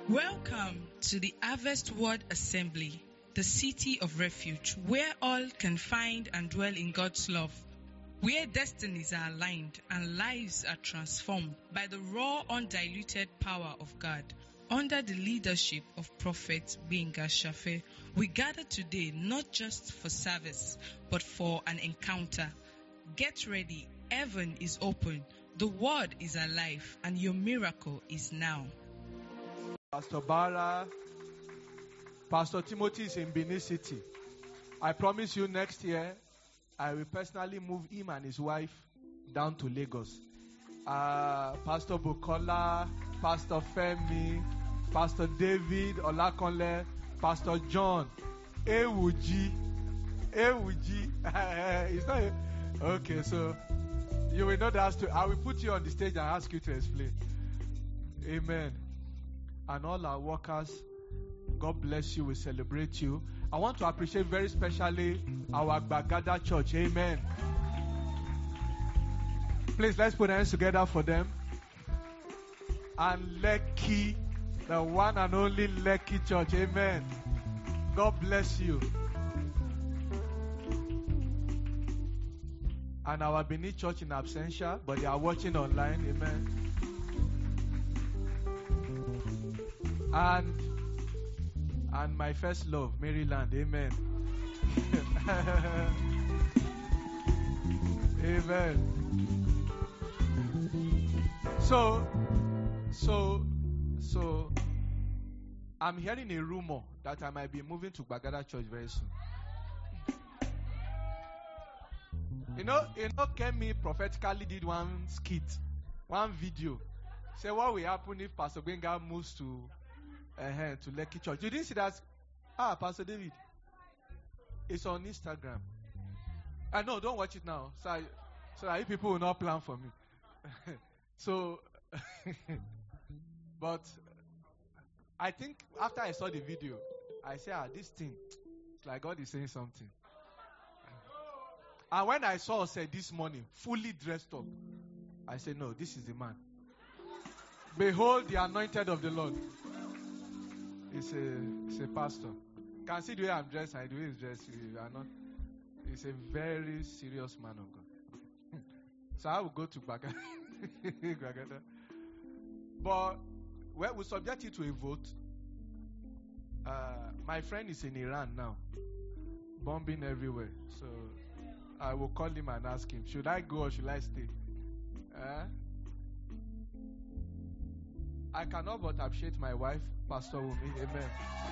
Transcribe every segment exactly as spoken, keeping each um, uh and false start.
Welcome to the Harvest Word Assembly, the city of refuge, where all can find and dwell in God's love, where destinies are aligned and lives are transformed by the raw, undiluted power of God. Under the leadership of Prophet Gbenga Shafe, we gather today not just for service, but for an encounter. Get ready, heaven is open, the word is alive, and your miracle is now. Pastor Bara, Pastor Timothy is in Benin City. I promise you next year, I will personally move him and his wife down to Lagos. Uh, Pastor Bukola, Pastor Femi, Pastor David Olakonle, Pastor John, Ewuji, Ewuji. It's not a, okay, so you will not ask to. I will put you on the stage and ask you to explain. Amen. And all our workers, God bless you. We celebrate you. I want to appreciate very especially our Bagada Church. Amen. Please, let's put hands together for them. And Lekki, the one and only Lekki Church. Amen. God bless you. And our Benin Church in absentia, but they are watching online. Amen. And and my first love, Maryland. Amen. Amen. So, so, so, I'm hearing a rumor that I might be moving to Bagada Church very soon. You know, you know, Kemi prophetically did one skit, one video. Say what will happen if Pastor Gbenga moves to uh, to Lekki Church. You didn't see that? Ah, Pastor David. It's on Instagram. I uh, know, don't watch it now. So, I, so that you people will not plan for me. So, but I think after I saw the video, I said, ah, this thing, it's like God is saying something. And when I saw said this morning, fully dressed up, I said, no, this is the man. Behold the anointed of the Lord. He's a, he's a pastor. Can see the way I'm dressed and the way he's dressed. You are not. He's a very serious man of God. So I will go to Bagada. But well, we subject it to a vote. Uh, my friend is in Iran now, bombing everywhere. So I will call him and ask him, should I go or should I stay? Uh, I cannot but appreciate my wife, Pastor Wumi. Amen.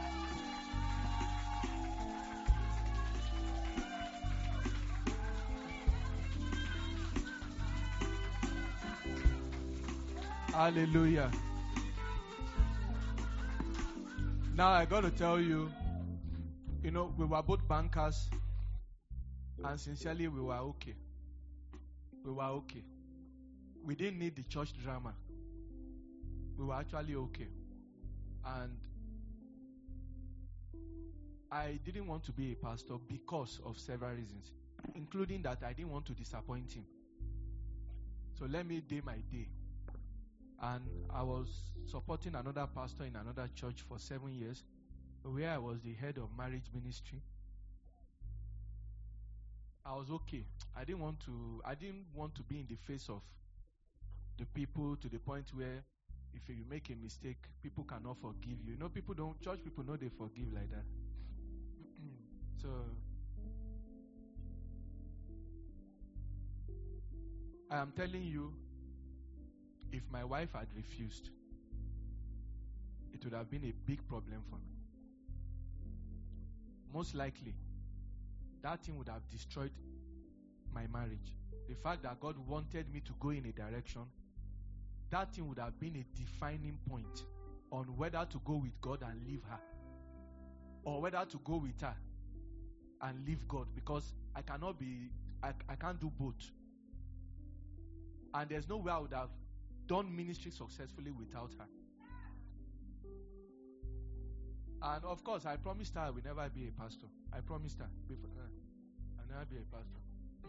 Hallelujah. Now I got to tell you, you know, we were both bankers, and sincerely we were okay. We were okay. We didn't need the church drama. We were actually okay. And I didn't want to be a pastor because of several reasons, including that I didn't want to disappoint him. So let me do my day. And I was supporting another pastor in another church for seven years, where I was the head of marriage ministry. I was okay. I didn't want to I didn't want to be in the face of the people to the point where if you make a mistake, people cannot forgive you. You know, people don't, church people know they forgive like that. So, I am telling you, if my wife had refused, it would have been a big problem for me. Most likely, that thing would have destroyed my marriage. The fact that God wanted me to go in a direction, that thing would have been a defining point on whether to go with God and leave her, or whether to go with her and leave God, because I cannot be, I, I can't do both. And there's no way I would have done ministry successfully without her. And of course, I promised her I will never be a pastor. I promised her before, uh, I'll never be a pastor.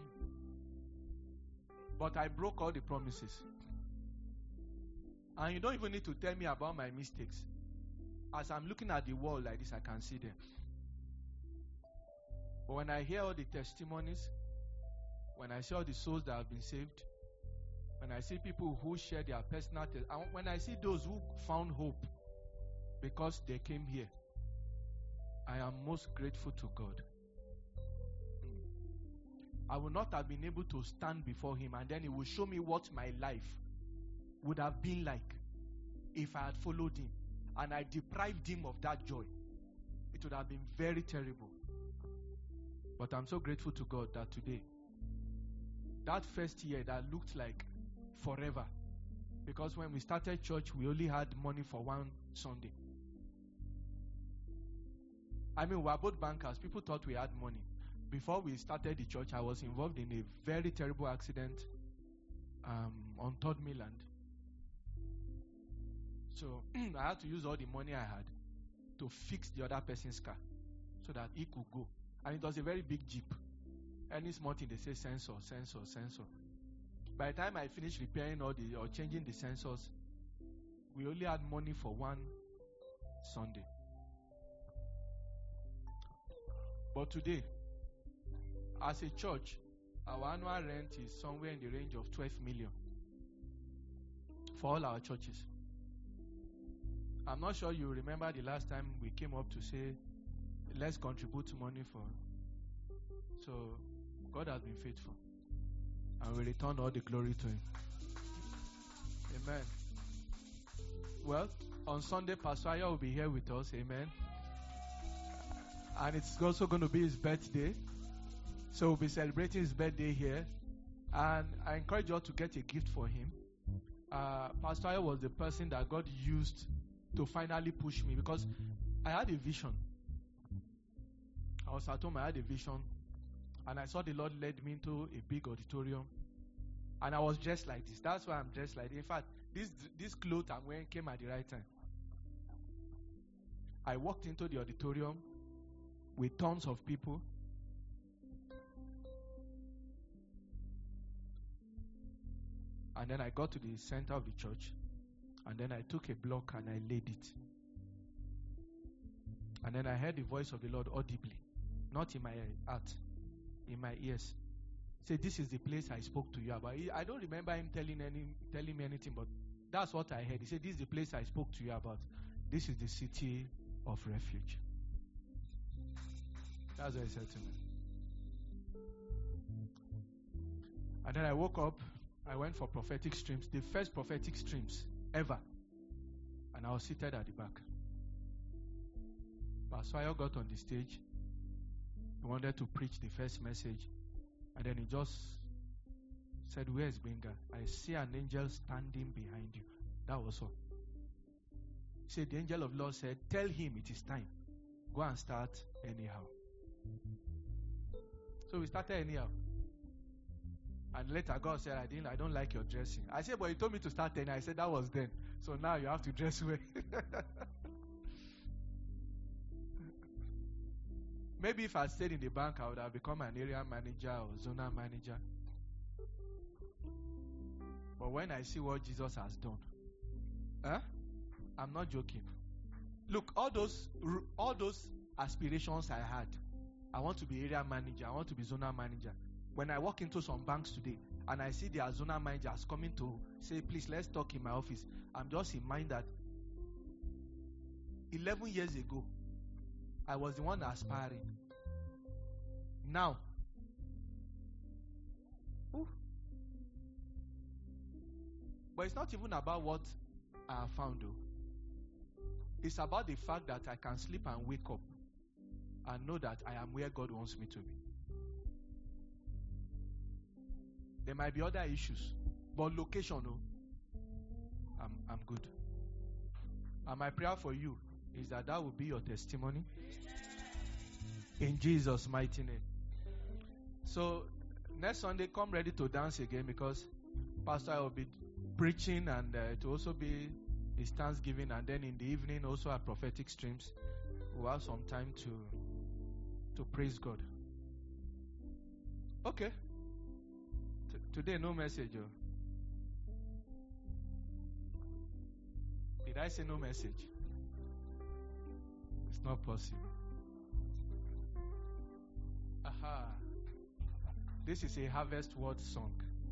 But I broke all the promises. And you don't even need to tell me about my mistakes. as I'm looking at the wall like this, I can see them. But when I hear all the testimonies, when I see all the souls that have been saved, when I see people who share their personal te- and when I see those who found hope because they came here, I am most grateful to God. Hmm. I would not have been able to stand before Him, and then He will show me what my life would have been like if I had followed Him and I deprived Him of that joy. It would have been very terrible. But I'm so grateful to God that today, that first year that looked like forever, because when we started church, we only had money for one Sunday. I mean, we were both bankers. People thought we had money. Before we started the church, I was involved in a very terrible accident um, on Third Mainland. So I had to use all the money I had to fix the other person's car so that he could go. And it was a very big Jeep. Any small thing, they say sensor, sensor, sensor. By the time I finished repairing all the or changing the sensors, we only had money for one Sunday. But today, as a church, our annual rent is somewhere in the range of twelve million for all our churches. I'm not sure you remember the last time we came up to say, let's contribute money for. So, God has been faithful. And we return all the glory to Him. Amen. Well, on Sunday, Pastor Aya will be here with us. Amen. And it's also going to be his birthday. So we'll be celebrating his birthday here. And I encourage you all to get a gift for him. Uh, Pastor Aya was the person that God used to finally push me, because I had a vision. I was at home, I had a vision. And I saw the Lord led me into a big auditorium. And I was dressed like this. That's why I'm dressed like this. In fact, this this clothes I'm wearing came at the right time. I walked into the auditorium with tons of people. And then I got to the center of the church. And then I took a block and I laid it. And then I heard the voice of the Lord audibly. Not in my heart. In my ears. Say, this is the place I spoke to you about. I don't remember him telling any telling me anything, but that's what I heard. He said, this is the place I spoke to you about. This is the city of refuge. That's what he said to me. And then I woke up. I went for prophetic streams. The first prophetic streams ever. And I was seated at the back. Pastor Ayo got on the stage. He wanted to preach the first message. And then he just said, where is Benga? I see an angel standing behind you. That was all. He said, the angel of the Lord said, tell him it is time. Go and start anyhow. So we started anyhow. And later God said, I didn't, I don't like your dressing. I said, but you told me to start anyhow. I said, that was then. So now you have to dress well. Maybe if I stayed in the bank, I would have become an area manager or zonal manager. But when I see what Jesus has done, huh? I'm not joking. Look, all those all those aspirations I had, I want to be area manager, I want to be zonal manager. When I walk into some banks today and I see their zonal managers coming to say, please, let's talk in my office, I'm just in mind that eleven years ago, I was the one aspiring. Now, ooh. But it's not even about what I have found, though. It's about the fact that I can sleep and wake up and know that I am where God wants me to be. There might be other issues, but location, no, I'm I'm good. And my prayer for you is that that will be your testimony. In Jesus' mighty name. So, next Sunday, come ready to dance again, because Pastor will be preaching, and uh, it will also be his Thanksgiving, and then in the evening also our prophetic streams. We'll have some time to to praise God. Okay. T- today, no message. Oh. Did I say no message? not possible. Aha. This is a Harvest Word song.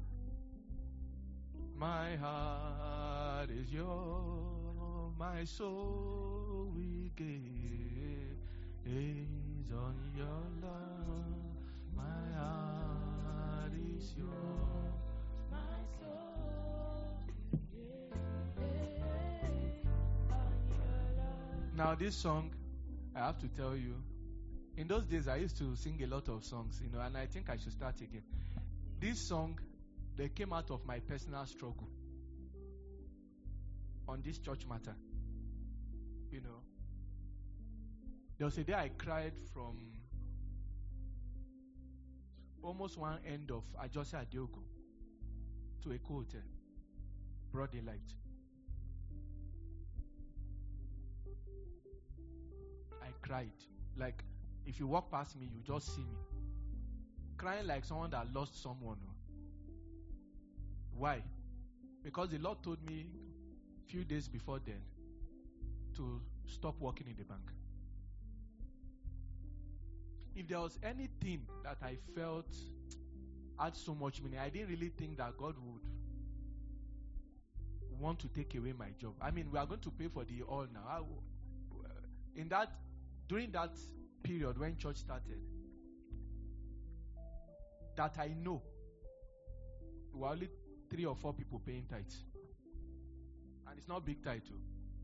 My heart is yours, my soul we gaze on your love. My heart is yours, my soul we gaze on your love. Now this song, I have to tell you, in those days I used to sing a lot of songs, you know, and I think I should start again. This song, they came out of my personal struggle on this church matter. You know, there was a day I cried from almost one end of Ajose Adeogun to a Hotel, broad daylight. I cried. Like, if you walk past me, you just see me. Crying like someone that lost someone. Why? Because the Lord told me a few days before then to stop working in the bank. If there was anything that I felt had so much meaning, I didn't really think that God would want to take away my job. I mean, we are going to pay for the all now. I, in that, during that period when church started, that I know, we were only three or four people paying tithes. And it's not big tithe too.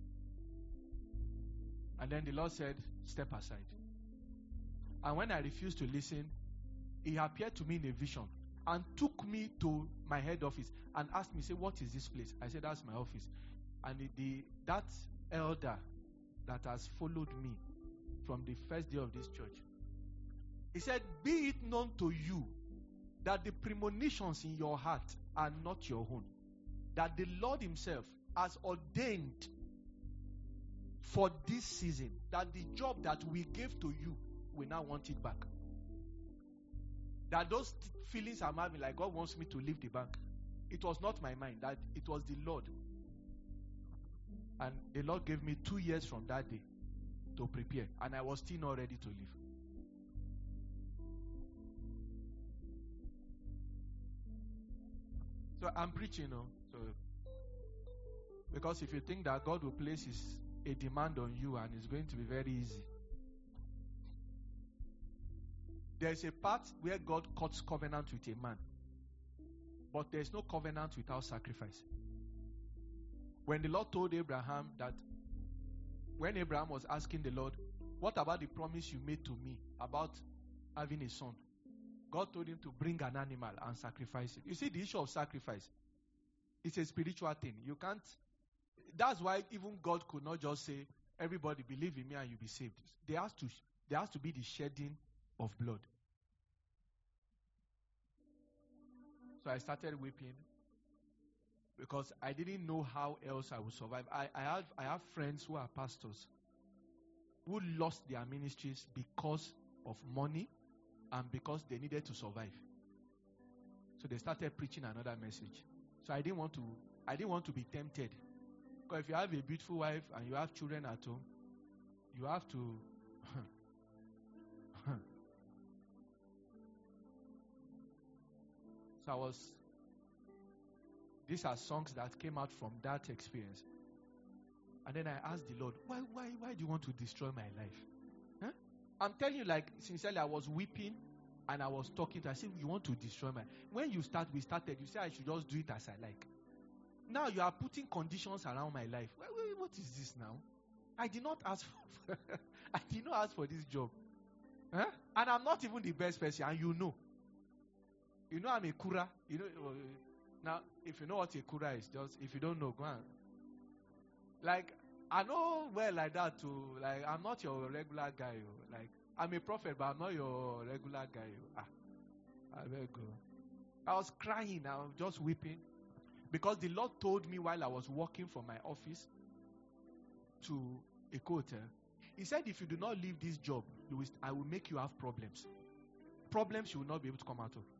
And then the Lord said, step aside. And when I refused to listen, He appeared to me in a vision and took me to my head office and asked me, say, what is this place? I said, that's my office. And the, the that elder that has followed me from the first day of this church, he said, be it known to you that the premonitions in your heart are not your own. That the Lord Himself has ordained for this season that the job that we gave to you, we now want it back. That those feelings I'm having, like God wants me to leave the bank, it was not my mind, that it was the Lord. And the Lord gave me two years from that day to prepare, and I was still not ready to leave. So I'm preaching, you know, so because if you think that God will place his, a demand on you and it's going to be very easy, there's a part where God cuts covenant with a man, but there's no covenant without sacrifice. When the Lord told Abraham that, when Abraham was asking the Lord, what about the promise you made to me about having a son? God told him to bring an animal and sacrifice it. You see, the issue of sacrifice, it's a spiritual thing. You can't, that's why even God could not just say, everybody believe in me and you'll be saved. There has to, there has to be the shedding of blood. So I started weeping because I didn't know how else I would survive. I, I have I have friends who are pastors who lost their ministries because of money and because they needed to survive. So they started preaching another message. So I didn't want to I didn't want to be tempted. Because if you have a beautiful wife and you have children at home, you have to So I was, these are songs that came out from that experience. And then I asked the Lord, why, why, why do you want to destroy my life? Huh? I'm telling you, like, sincerely, I was weeping and I was talking to her. I said, you want to destroy my, when you start, we started, you say I should just do it as I like. Now you are putting conditions around my life. Wait, wait, what is this now? I did not ask for, I did not ask for this job. Huh? And I'm not even the best person, and you know. You know I'm a kura. You know, now, if you know what a kura is, just, if you don't know, go on. Like, I know well like that too. Like, I'm not your regular guy. Like, I'm a prophet, but I'm not your regular guy. Ah, I will go. I was crying. I was just weeping. Because the Lord told me while I was walking from my office to a hotel, He said, if you do not leave this job, you will, I will make you have problems. Problems you will not be able to come out of.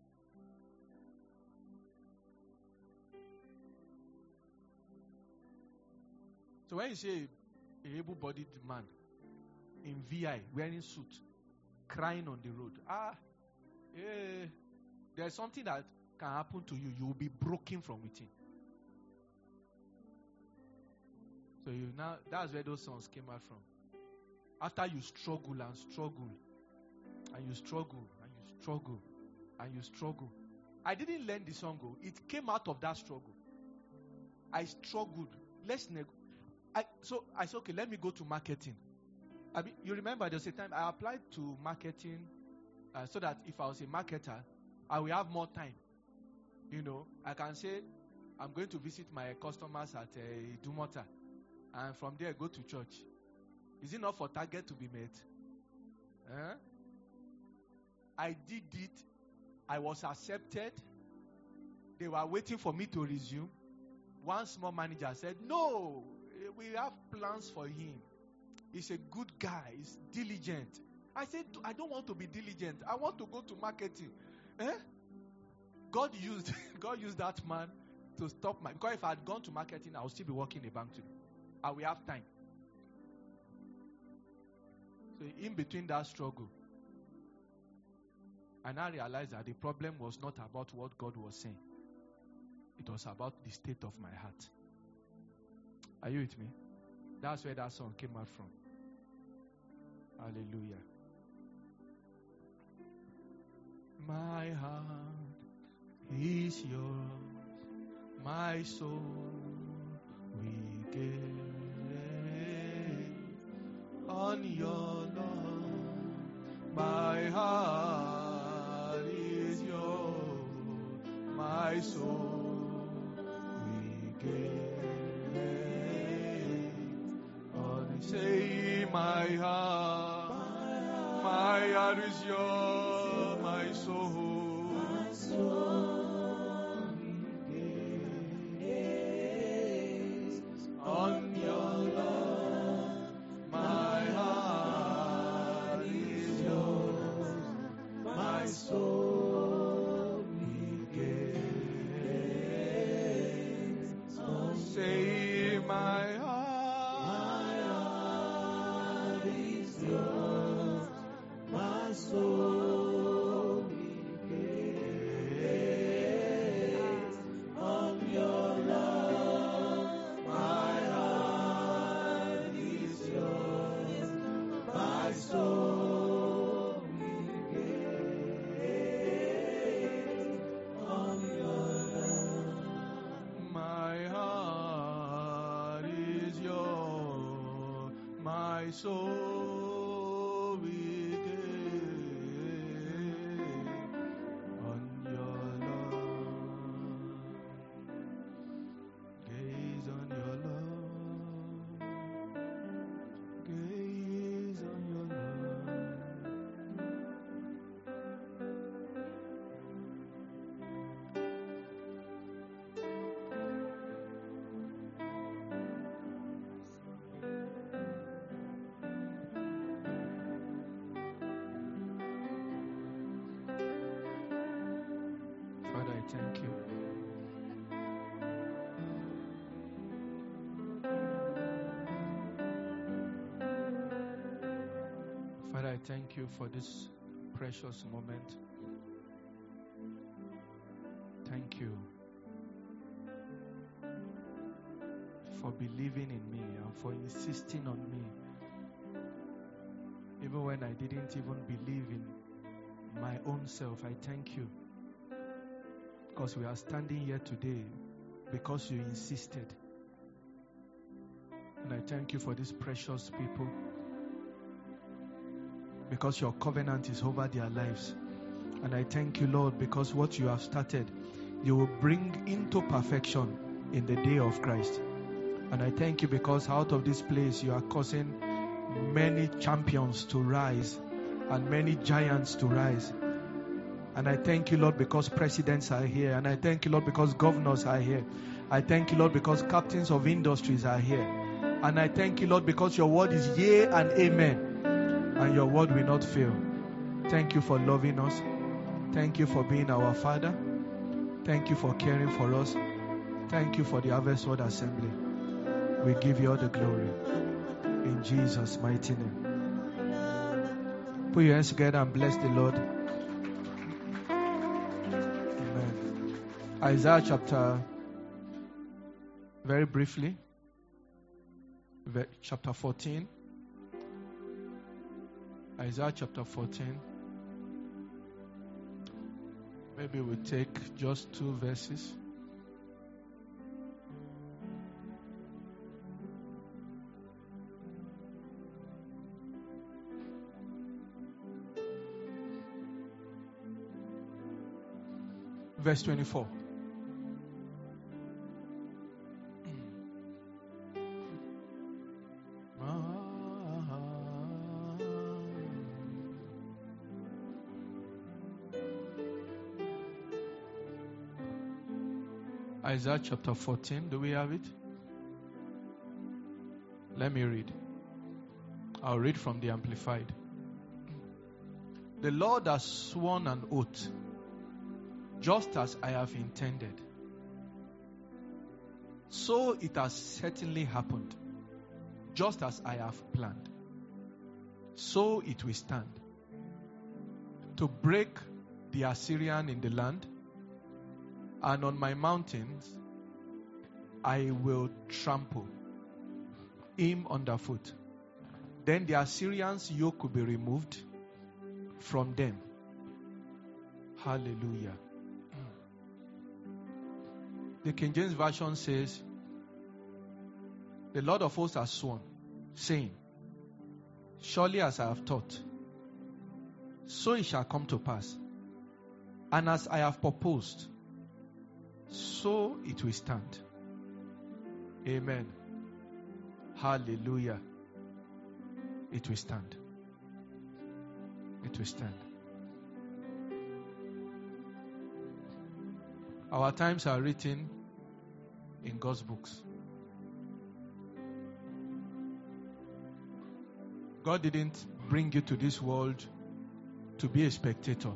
So when you say a able-bodied man, in V I, wearing suit, crying on the road. Ah, yeah. There's something that can happen to you. You will be broken from within. So you now, that's where those songs came out from. After you struggle and struggle, and you struggle, and you struggle, and you struggle. I didn't learn the song. It came out of that struggle. I struggled. Let's neg- I, so I said, okay, let me go to marketing. I mean, you remember there was a time I applied to marketing uh, so that if I was a marketer, I will have more time. You know, I can say, I'm going to visit my customers at uh, Idumota, and from there go to church. Is it not for target to be met? Huh? I did it. I was accepted. They were waiting for me to resume. One small manager said, no, we have plans for him. He's a good guy. He's diligent. I said, I don't want to be diligent. I want to go to marketing. Eh? God used God used that man to stop my... Because if I had gone to marketing, I would still be working in a bank today. I will have time. So in between that struggle, and I realized that the problem was not about what God was saying. It was about the state of my heart. Are you with me? That's where that song came out from. Hallelujah. My heart is yours, my soul we give on your love. My heart is yours, my soul we give on. Say, my heart, my heart is yours, my soul, my soul we give on your love. My heart is yours, my soul we give. Say, my heart, my heart is yours, my soul we give on your love. My heart is yours, my soul we give on your love. My heart is yours, my soul we give on your love. Gaze on your love. Gaze on your love. Father, I thank you. Father, I thank you for this precious moment. Thank you for believing in me and for insisting on me. Even when I didn't even believe in my own self, I thank you. Because we are standing here today because you insisted. And I thank you for these precious people. Because your covenant is over their lives. And I thank you, Lord, because what you have started, you will bring into perfection in the day of Christ. And I thank you because out of this place you are causing many champions to rise and many giants to rise. And I thank you, Lord, because presidents are here. And I thank you, Lord, because governors are here. I thank you, Lord, because captains of industries are here. And I thank you, Lord, because your word is yea and amen. And your word will not fail. Thank you for loving us. Thank you for being our Father. Thank you for caring for us. Thank you for the Harvest Word Assembly. We give you all the glory. In Jesus' mighty name. Put your hands together and bless the Lord. Amen. Isaiah chapter, very briefly, chapter fourteen. Isaiah chapter fourteen. Maybe we'll take just two verses. Verse twenty-four. Isaiah chapter fourteen. Do we have it? Let me read. I'll read from the Amplified. The Lord has sworn an oath, just as I have intended. So it has certainly happened, just as I have planned. So it will stand. To break the Assyrian in the land, and on my mountains I will trample him underfoot. Then the Assyrians' yoke will be removed from them. Hallelujah. The King James Version says, the Lord of hosts has sworn, saying, surely as I have taught, so it shall come to pass. And as I have proposed, so it will stand. Amen. Hallelujah. It will stand. It will stand. Our times are written in God's books. God didn't bring you to this world to be a spectator.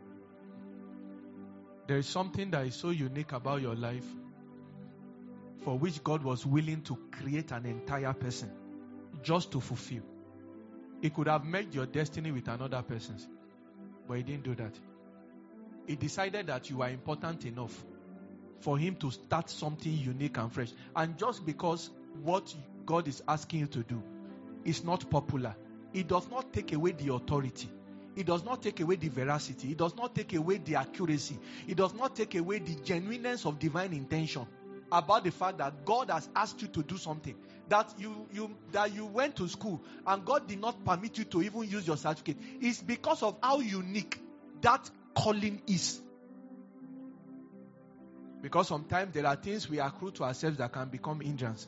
There is something that is so unique about your life, for which God was willing to create an entire person just to fulfill. He could have made your destiny with another person's, but He didn't do that. He decided that you are important enough for Him to start something unique and fresh. And just because what God is asking you to do is not popular, it does not take away the authority. It does not take away the veracity. It does not take away the accuracy. It does not take away the genuineness of divine intention about the fact that God has asked you to do something. That you, you, that you went to school and God did not permit you to even use your certificate. It's because of how unique that calling is. Because sometimes there are things we accrue to ourselves that can become hindrance.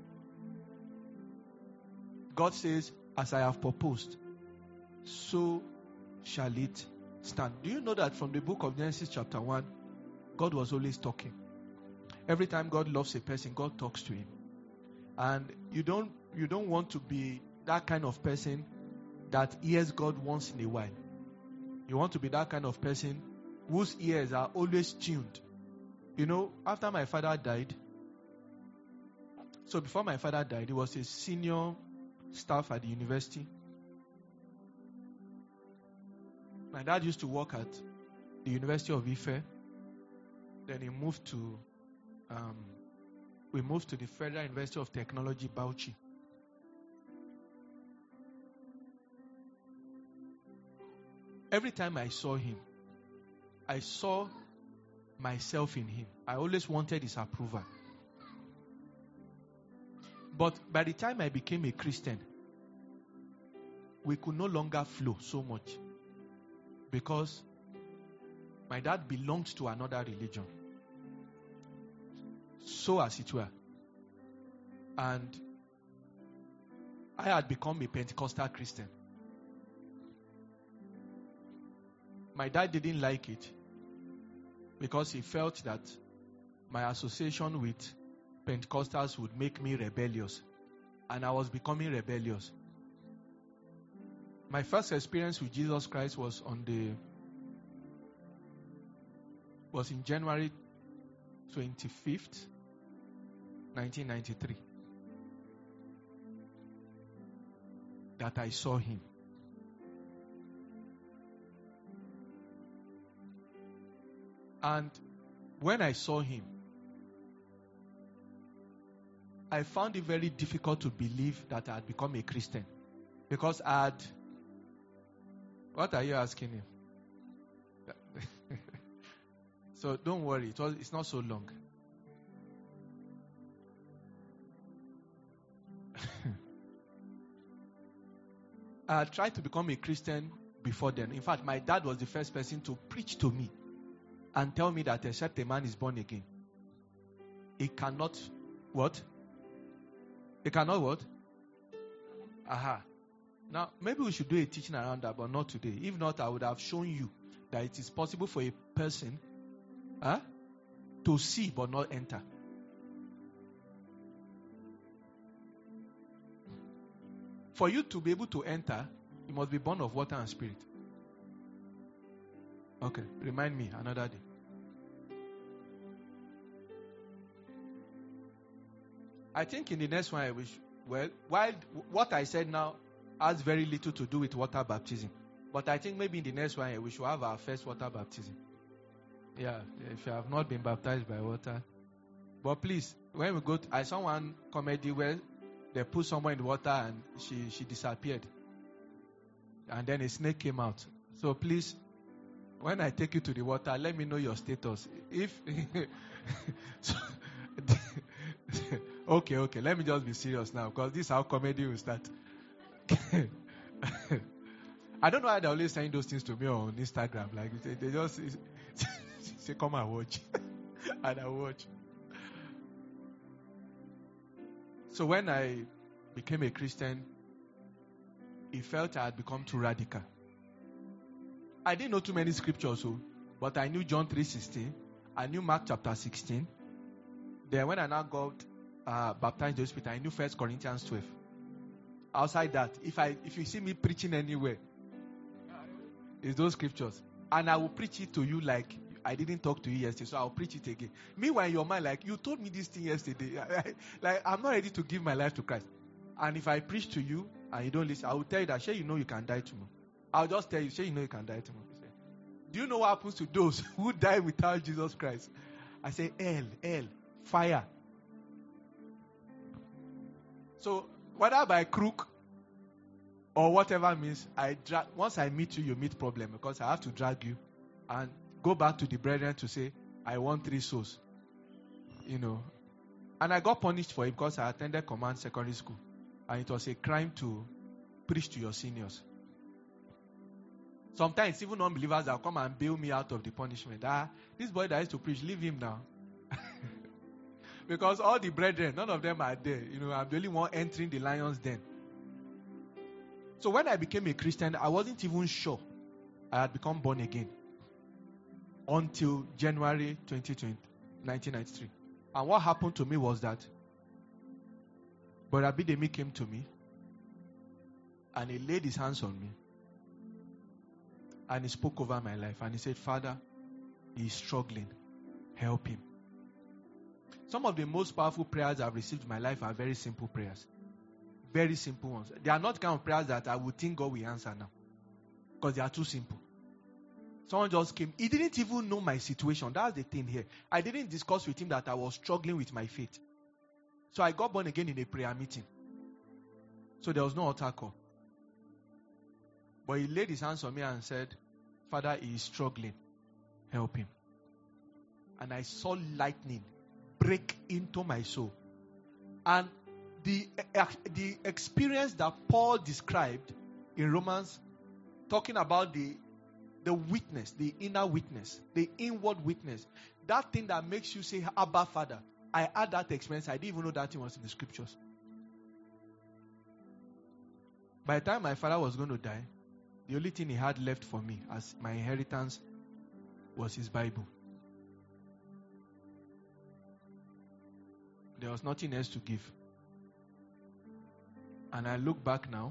God says, as I have proposed, so shall it stand. Do you know that from the book of Genesis chapter one, God was always talking? Every time God loves a person, God talks to him. And you don't you don't want to be that kind of person that hears God once in a while. You want to be that kind of person whose ears are always tuned. You know, after my father died, so before my father died, he was a senior staff at the university. My dad used to work at the University of Ife. Then he moved to, um, we moved to the Federal University of Technology, Bauchi. Every time I saw him, I saw myself in him. I always wanted his approval. But by the time I became a Christian, we could no longer flow so much. Because my dad belonged to another religion. So as it were. And I had become a Pentecostal Christian. My dad didn't like it because he felt that my association with Pentecostals would make me rebellious. And I was becoming rebellious. My first experience with Jesus Christ was on the was in January twenty-fifth, nineteen ninety-three. That I saw him. And when I saw him, I found it very difficult to believe that I had become a Christian. Because I had... What are you asking him? So don't worry, it was, it's not so long. I tried to become a Christian before then. In fact, my dad was the first person to preach to me and tell me that except a man is born again, he cannot what? He cannot what? Aha. Now, maybe we should do a teaching around that, but not today. If not, I would have shown you that it is possible for a person huh, to see but not enter. For you to be able to enter, you must be born of water and spirit. Okay, remind me another day. I think in the next one I wish, well, while what I said now has very little to do with water baptism. But I think maybe in the next one we should have our first water baptism. Yeah, if you have not been baptized by water. But please, when we go to, I saw one comedy where they put someone in the water and she, she disappeared. And then a snake came out. So please, when I take you to the water, let me know your status. If so, okay, okay, let me just be serious now, because this is how comedy will start. I don't know why they're always saying those things to me on Instagram. Like they, they just say, "Come and watch," and I watch. So when I became a Christian, it felt I had become too radical. I didn't know too many scriptures, so, but I knew John three sixteen. I knew Mark chapter sixteen. Then when I now got uh, baptized in the Spirit, I knew First Corinthians twelve. Outside that, if I if you see me preaching anywhere, it's those scriptures. And I will preach it to you like I didn't talk to you yesterday, so I'll preach it again. Meanwhile, in your mind, like, you told me this thing yesterday. Like, I'm not ready to give my life to Christ. And if I preach to you and you don't listen, I will tell you that, sure, you know you can die tomorrow. I'll just tell you, sure, you know you can die tomorrow. Do you know what happens to those who die without Jesus Christ? I say, hell, hell, fire. So, whether by crook or whatever means, I dra- once I meet you, you meet problem, because I have to drag you and go back to the brethren to say, I want three souls. You know. And I got punished for it because I attended command secondary school. And it was a crime to preach to your seniors. Sometimes even unbelievers will come and bail me out of the punishment. Ah, this boy that used to preach, leave him now. Because all the brethren, none of them are there. You know, I'm the only one entering the lion's den. So when I became a Christian, I wasn't even sure I had become born again until January twentieth, nineteen ninety-three. And what happened to me was that Brother Bidemi came to me and he laid his hands on me and he spoke over my life and he said, Father, he is struggling. Help him. Some of the most powerful prayers I've received in my life are very simple prayers. Very simple ones. They are not kind of prayers that I would think God will answer now, because they are too simple. Someone just came. He didn't even know my situation. That's the thing here. I didn't discuss with him that I was struggling with my faith. So I got born again in a prayer meeting. So there was no altar call. But he laid his hands on me and said, Father, he is struggling. Help him. And I saw lightning break into my soul. And the, uh, the experience that Paul described in Romans, talking about the, the witness, the inner witness, the inward witness, that thing that makes you say, Abba, Father. I had that experience. I didn't even know that thing was in the scriptures. By the time my father was going to die, the only thing he had left for me as my inheritance was his Bible. There was nothing else to give. And I look back now.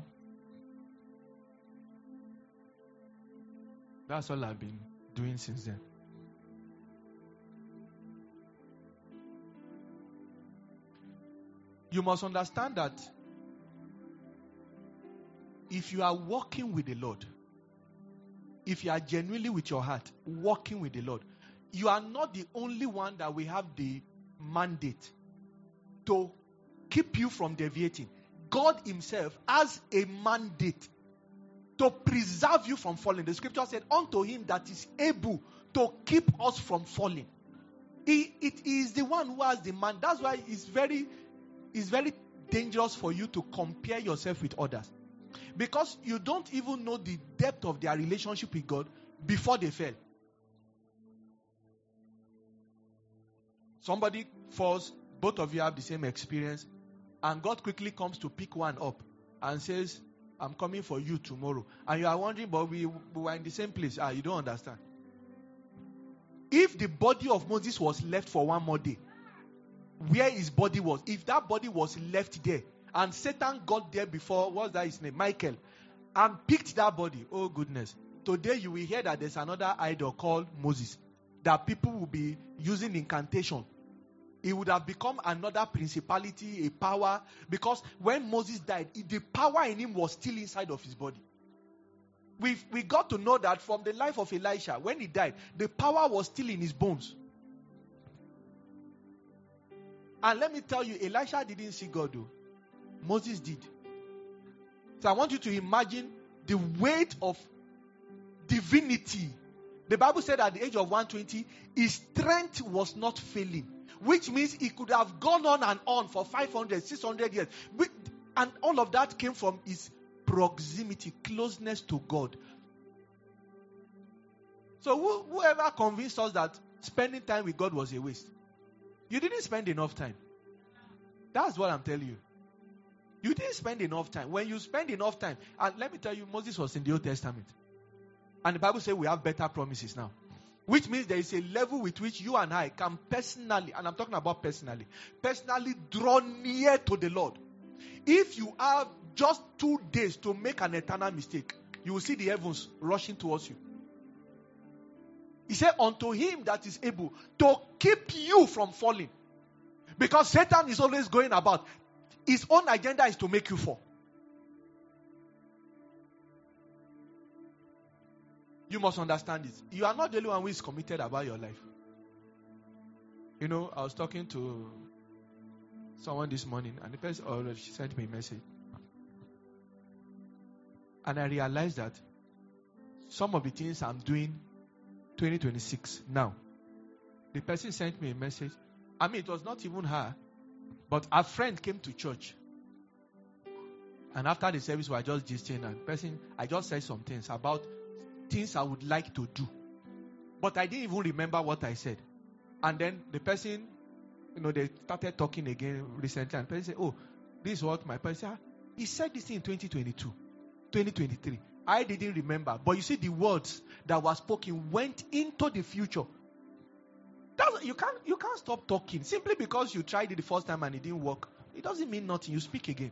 That's all I've been doing since then. You must understand that if you are walking with the Lord, if you are genuinely with your heart, walking with the Lord, you are not the only one that we have the mandate to keep you from deviating. God himself has a mandate to preserve you from falling. The scripture said, unto him that is able to keep us from falling. He, it is the one who has the man. That's why it's very, it's very dangerous for you to compare yourself with others. Because you don't even know the depth of their relationship with God before they fell. Somebody falls, both of you have the same experience, and God quickly comes to pick one up and says, I'm coming for you tomorrow. And you are wondering, but we, we were in the same place. Ah, you don't understand. If the body of Moses was left for one more day, where his body was, if that body was left there, and Satan got there before, what's that his name? Michael, and picked that body, oh goodness. Today you will hear that there's another idol called Moses, that people will be using incantation. It would have become another principality, a power, because when Moses died, the power in him was still inside of his body. We've, we got to know that from the life of Elisha, when he died, the power was still in his bones. And let me tell you, Elisha didn't see God though. Moses did. So I want you to imagine the weight of divinity. The Bible said at the age of one hundred twenty, his strength was not failing. Which means he could have gone on and on for five hundred, six hundred years. And all of that came from his proximity, closeness to God. So who, whoever convinced us that spending time with God was a waste, you didn't spend enough time. That's what I'm telling you. You didn't spend enough time. When you spend enough time, and let me tell you, Moses was in the Old Testament. And the Bible says we have better promises now. Which means there is a level with which you and I can personally, and I'm talking about personally, personally draw near to the Lord. If you have just two days to make an eternal mistake, you will see the heavens rushing towards you. He said, unto him that is able to keep you from falling. Because Satan is always going about. His own agenda is to make you fall. You must understand this. You are not the only one who is committed about your life. You know, I was talking to someone this morning, and the person, oh, she sent me a message. And I realized that some of the things I'm doing twenty twenty-six now, the person sent me a message. I mean, it was not even her, but a friend came to church. And after the service, we were just gisting, and person, I just said some things about things I would like to do. But I didn't even remember what I said. And then the person, you know, they started talking again recently, and the person said, oh, this is what my person said. He said this in twenty twenty-two, twenty twenty-three. I didn't remember. But you see, the words that were spoken went into the future. That's, you can't you can't stop talking. Simply because you tried it the first time and it didn't work, it doesn't mean nothing. You speak again.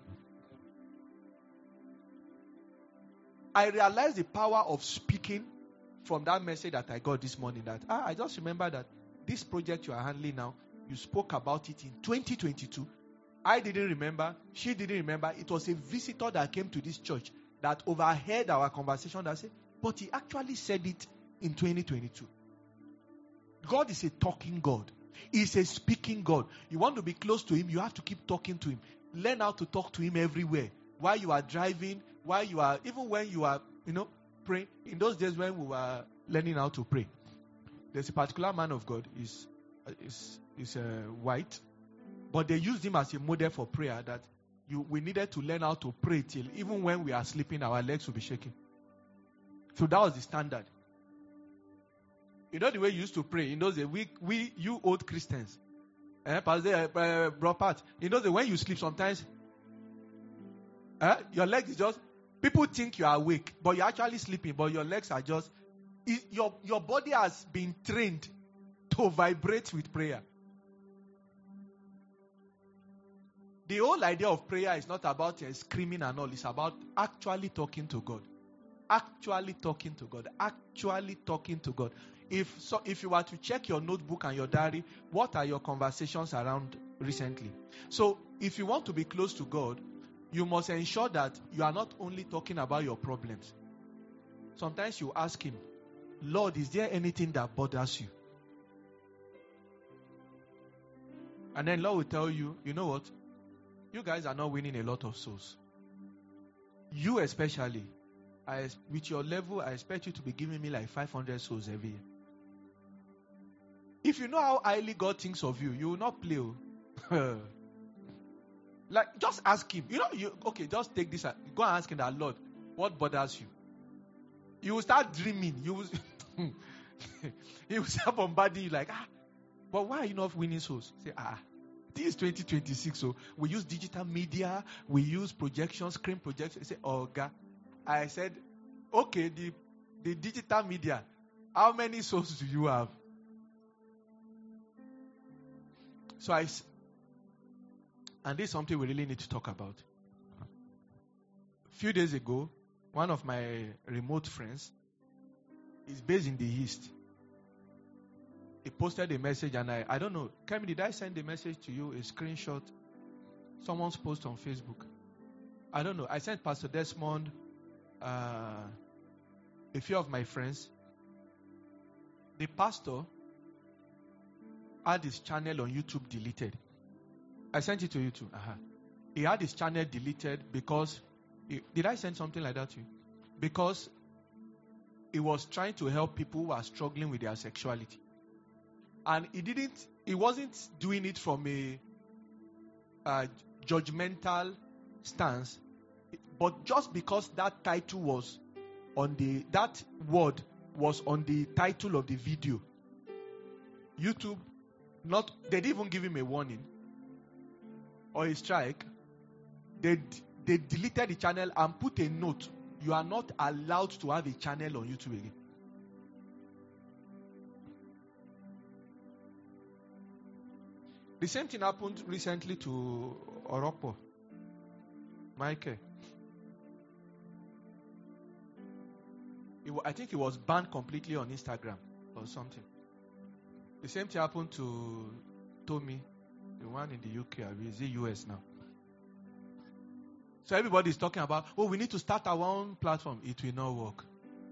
I realized the power of speaking from that message that I got this morning. That ah, I just remember that this project you are handling now, you spoke about it in twenty twenty-two. I didn't remember. She didn't remember. It was a visitor that came to this church that overheard our conversation that said, but he actually said it in twenty twenty-two. God is a talking God. He is a speaking God. You want to be close to him, you have to keep talking to him. Learn how to talk to him everywhere. While you are driving, while you are, even when you are, you know, praying. In those days when we were learning how to pray, there's a particular man of God, is is is uh, white, but they used him as a model for prayer, that you we needed to learn how to pray till even when we are sleeping, our legs will be shaking. So that was the standard. You know the way you used to pray. In those days, we, we you old Christians, eh, Pastor, uh, bro, Pat, you know that when you sleep sometimes, eh, your legs is just, people think you are awake, but you're actually sleeping, but your legs are just, it, your, your body has been trained to vibrate with prayer. The whole idea of prayer is not about uh, screaming and all. It's about actually talking to God. Actually talking to God. Actually talking to God. If so, if you were to check your notebook and your diary, what are your conversations around recently? So, if you want to be close to God, you must ensure that you are not only talking about your problems. Sometimes you ask him, Lord, is there anything that bothers you? And then Lord will tell you, you know what? You guys are not winning a lot of souls. You especially, I, with your level, I expect you to be giving me like five hundred souls every year. If you know how highly God thinks of you, you will not play. Like, just ask him. You know, you okay, just take this. Go and ask him that, Lord, what bothers you? You will start dreaming. You will, he will start bombarding you like, ah, but why are you not winning souls? Say, ah, this is twenty twenty-six, so we use digital media, we use projection, screen projection. Say, oh, God. I said, okay, the, the digital media, how many souls do you have? So I, and this is something we really need to talk about. A few days ago, one of my remote friends is based in the East. He posted a message, and I, I don't know, Kemi, did I send a message to you, a screenshot? Someone's post on Facebook. I don't know. I sent Pastor Desmond, uh, a few of my friends. The pastor had his channel on YouTube deleted. I sent it to you too. Uh-huh. He had his channel deleted because, he, did I send something like that to you? Because he was trying to help people who are struggling with their sexuality. And he didn't, he wasn't doing it from a uh, judgmental stance. But just because that title was on the, that word was on the title of the video, YouTube, not, they didn't even give him a warning or a strike. They, they deleted the channel and put a note. You are not allowed to have a channel on YouTube again. The same thing happened recently to Oropo, Michael. It, I think he was banned completely on Instagram or something. The same thing happened to Tommy, the one in the U K. Is it U S now? So everybody is talking about, oh, we need to start our own platform. It will not work.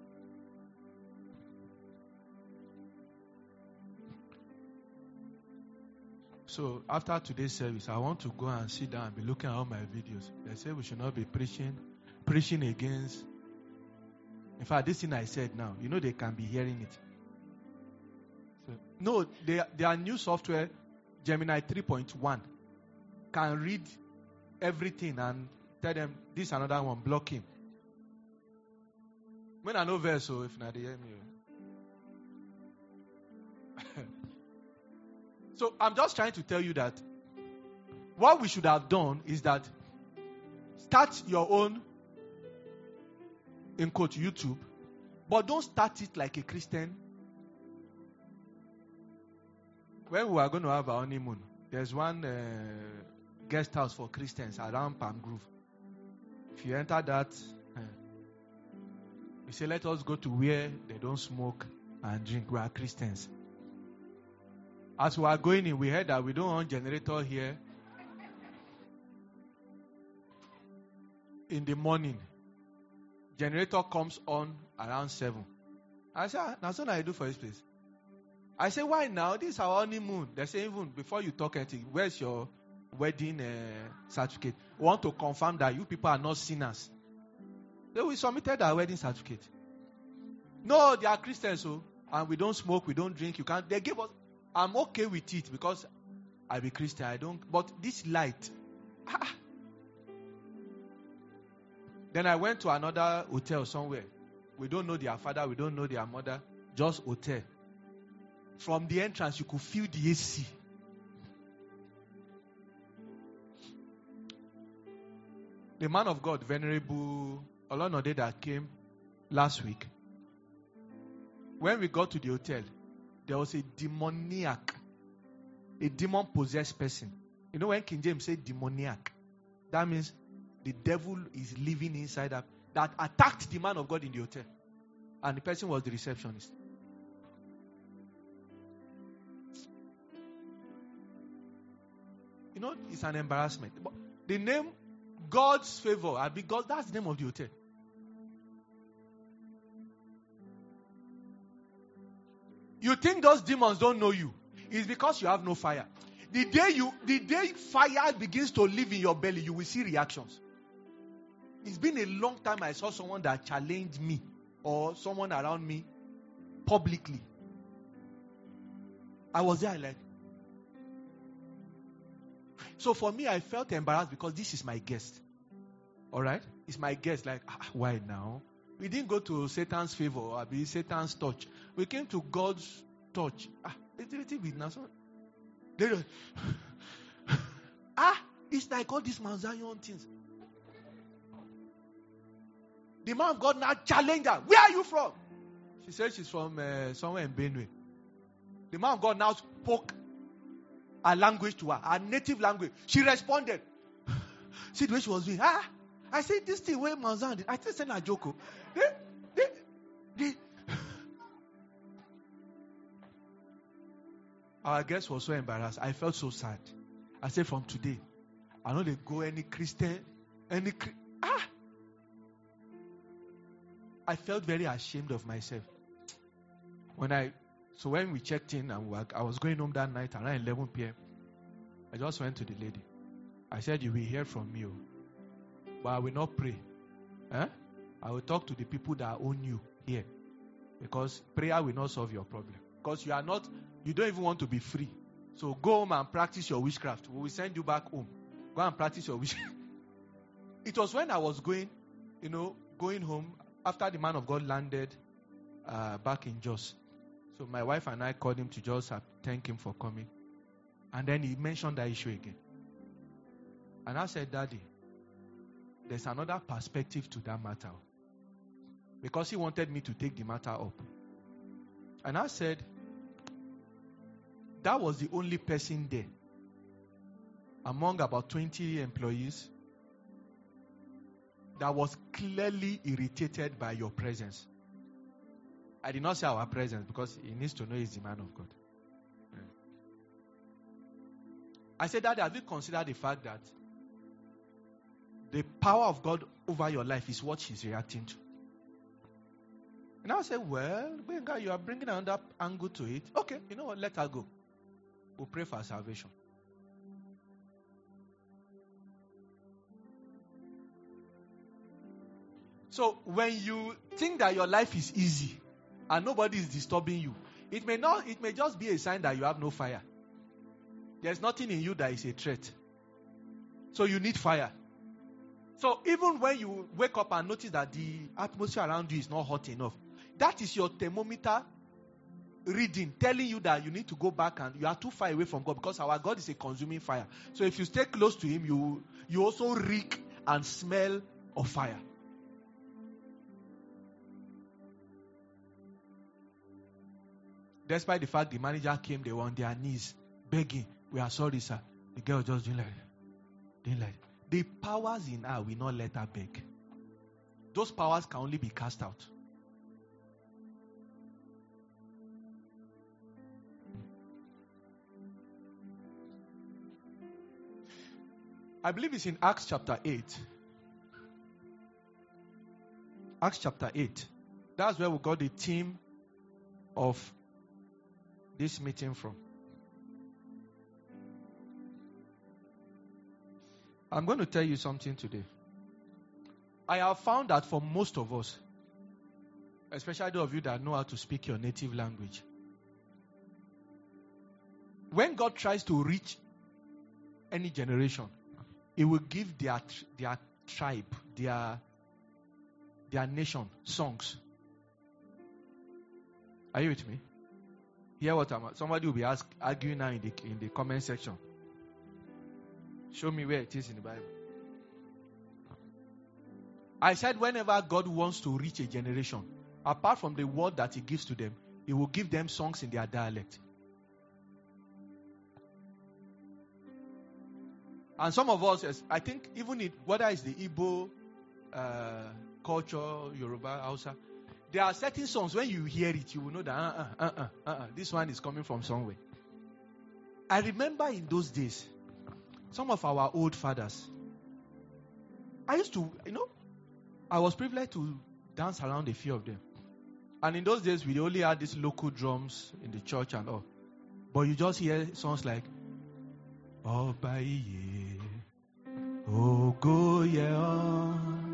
So after today's service, I want to go and sit down and be looking at all my videos. They say we should not be preaching, preaching against. In fact, this thing I said now, you know they can be hearing it. So, no, they, their new software, Gemini three point one, can read everything and tell them this is another one, blocking. When I know verse, so if not they hear me. So I'm just trying to tell you that what we should have done is that start your own, in quote, YouTube, but don't start it like a Christian. When we are going to have our honeymoon, there's one uh, guest house for Christians around Palm Grove. If you enter that, uh, you say, let us go to where they don't smoke and drink. We are Christians. As we are going in, we heard that we don't want generator here in the morning. Generator comes on around seven. I said, ah, that's what I do for this place. I say, why now? This is our honeymoon. They say, even before you talk anything, where's your wedding uh, certificate? We want to confirm that you people are not sinners. So we submitted our wedding certificate. No, they are Christians, so, and we don't smoke, we don't drink. You can't. They give us. I'm okay with it because I be Christian. I don't. But this light. Ah. Then I went to another hotel somewhere. We don't know their father. We don't know their mother. Just hotel. From the entrance, you could feel the A C. The man of God, Venerable Olonode, that came last week. When we got to the hotel, there was a demoniac, a demon-possessed person. You know when King James said demoniac, that means the devil is living inside that, that attacked the man of God in the hotel. And the person was the receptionist. You know, it's an embarrassment. But the name, God's favor, because that's the name of the hotel. You think those demons don't know you. It's because you have no fire. The day you, the day fire begins to live in your belly, you will see reactions. It's been a long time I saw someone that challenged me or someone around me publicly. I was there like. So for me, I felt embarrassed because this is my guest. All right? It's my guest. Like, ah, why now? We didn't go to Satan's favor or be Satan's touch. We came to God's touch. Ah, it's a little bit now. Ah, it's like all these Mount Zion things. The man of God now challenged her. Where are you from? She said she's from uh, somewhere in Benue. The man of God now spoke a language to her, her native language. She responded. See the way she was doing. Ah, I said this thing where Mount Zion did. I just said a joke. They, they, they. Our guest was so embarrassed. I felt so sad. I said, from today, I know they go any Christian, any ah. I felt very ashamed of myself. When I, so when we checked in and we were, I was going home that night around eleven p.m. I just went to the lady. I said, you will hear from me, but I will not pray. Eh? I will talk to the people that own you here, because prayer will not solve your problem. Because you are not, you don't even want to be free. So go home and practice your witchcraft. We will send you back home. Go and practice your witchcraft. It was when I was going, you know, going home after the man of God landed uh, back in Jos. So my wife and I called him to just uh, thank him for coming. And then he mentioned that issue again. And I said, Daddy, there's another perspective to that matter. Because he wanted me to take the matter up. And I said, that was the only person there among about twenty employees that was clearly irritated by your presence. I did not say our presence because he needs to know he's the man of God. Yeah. I said, Daddy, have you considered the fact that the power of God over your life is what she's reacting to? And I said, well, Benga, you are bringing another angle to it. Okay, you know what? Let her go. We'll pray for her salvation. So when you think that your life is easy and nobody is disturbing you, it may not. It may just be a sign that you have no fire. There's nothing in you that is a threat. So you need fire. So even when you wake up and notice that the atmosphere around you is not hot enough, that is your thermometer reading, telling you that you need to go back and you are too far away from God, because our God is a consuming fire. So if you stay close to Him, you you also reek and smell of fire. Despite the fact the manager came, they were on their knees begging, "We are sorry, sir." The girl just didn't like it. Didn't like it. The powers in her will not let her beg. Those powers can only be cast out. I believe it's in Acts chapter eight. Acts chapter eight. That's where we got the theme of this meeting from. I'm going to tell you something today. I have found that for most of us, especially those of you that know how to speak your native language, when God tries to reach any generation, He will give their their tribe, their their nation songs. Are you with me? Hear what I'm. Somebody will be ask, arguing now in the in the comment section. Show me where it is in the Bible. I said whenever God wants to reach a generation, apart from the word that He gives to them, He will give them songs in their dialect. And some of us, I think, even it, whether it's the Igbo uh, culture, Yoruba, Hausa, there are certain songs, when you hear it, you will know that uh, uh, uh, uh, uh, this one is coming from somewhere. I remember in those days, some of our old fathers, I used to, you know, I was privileged to dance around a few of them. And in those days, we only had these local drums in the church and all. But you just hear songs like, Ọba iye, ògo yẹ ọ́,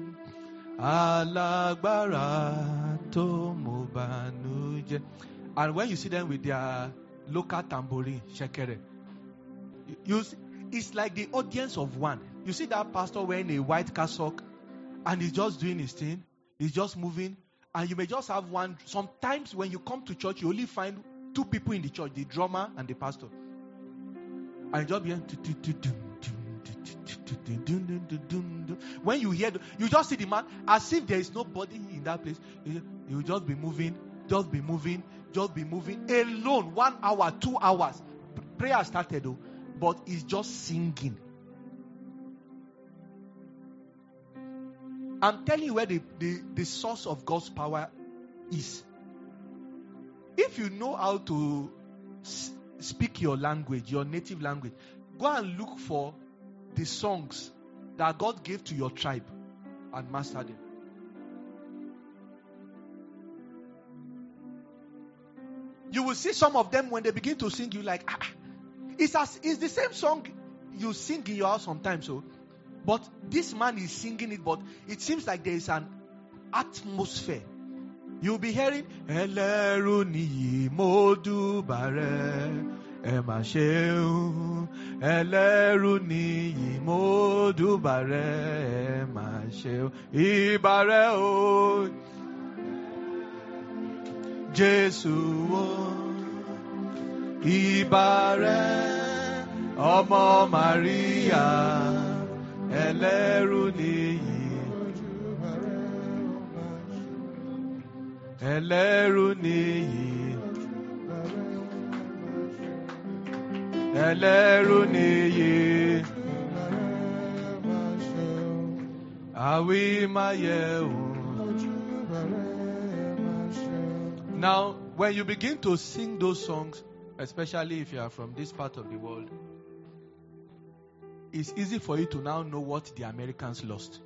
alágbára tó mú bànújẹ́. And when you see them with their local tambourine, shekere, you, it's like the audience of one. You see that pastor wearing a white cassock and he's just doing his thing. He's just moving. And you may just have one. Sometimes when you come to church, you only find two people in the church, the drummer and the pastor. And just be when you hear, you just see the man as if there is nobody in that place. You will just be moving, just be moving, just be moving alone. One hour, two hours. Prayer started though, but he's just singing. I'm telling you where the, the, the source of God's power is. If you know how to s- speak your language, your native language, go and look for the songs that God gave to your tribe and master them. You will see some of them when they begin to sing, you like, ah, it's, as, it's the same song you sing in your house sometimes. So, but this man is singing it, but it seems like there is an atmosphere. You'll be hearing, Ẹlẹ́rù nìyí mo dúbà rẹ, ẹ má ṣeun. Ẹlẹ́rù nìyí mo dúbà rẹ, ẹ má ṣeun. Ìbà rẹ o, Jésù o. Ìbà rẹ, ọmọ Màríà. Ẹlẹ́rù nìyí. Ẹlẹ́rù nìyí. Ẹlẹ́rù nìyí. Àwí máa yẹ̀ wò. Now, when you begin to sing those songs, especially if you are from this part of the world, it's easy for you to now know what the Americans lost.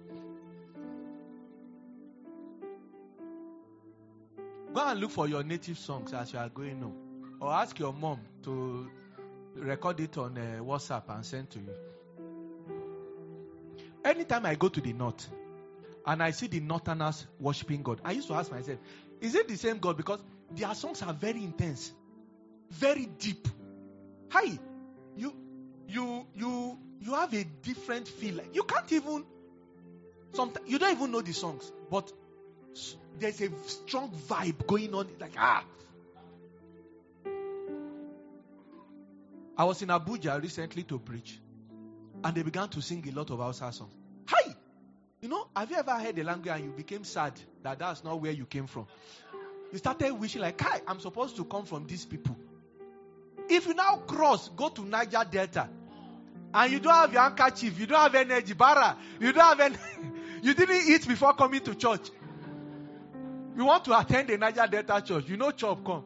Go and look for your native songs as you are going home. Or ask your mom to record it on uh, WhatsApp and send to you. Anytime I go to the north and I see the northerners worshiping God, I used to ask myself, is it the same God? Because their songs are very intense, very deep. Hi, you, you, you, you have a different feel. You can't even, sometimes you don't even know the songs, but there's a strong vibe going on. Like, ah. I was in Abuja recently to preach, and they began to sing a lot of Hausa songs. Hi! You know, have you ever heard the language and you became sad that that's not where you came from? You started wishing like, hi, I'm supposed to come from these people. If you now cross, go to Niger Delta, and you don't have your handkerchief, you don't have energy, bara, you don't have any, you didn't eat before coming to church. You want to attend the Niger Delta church, you know chop come.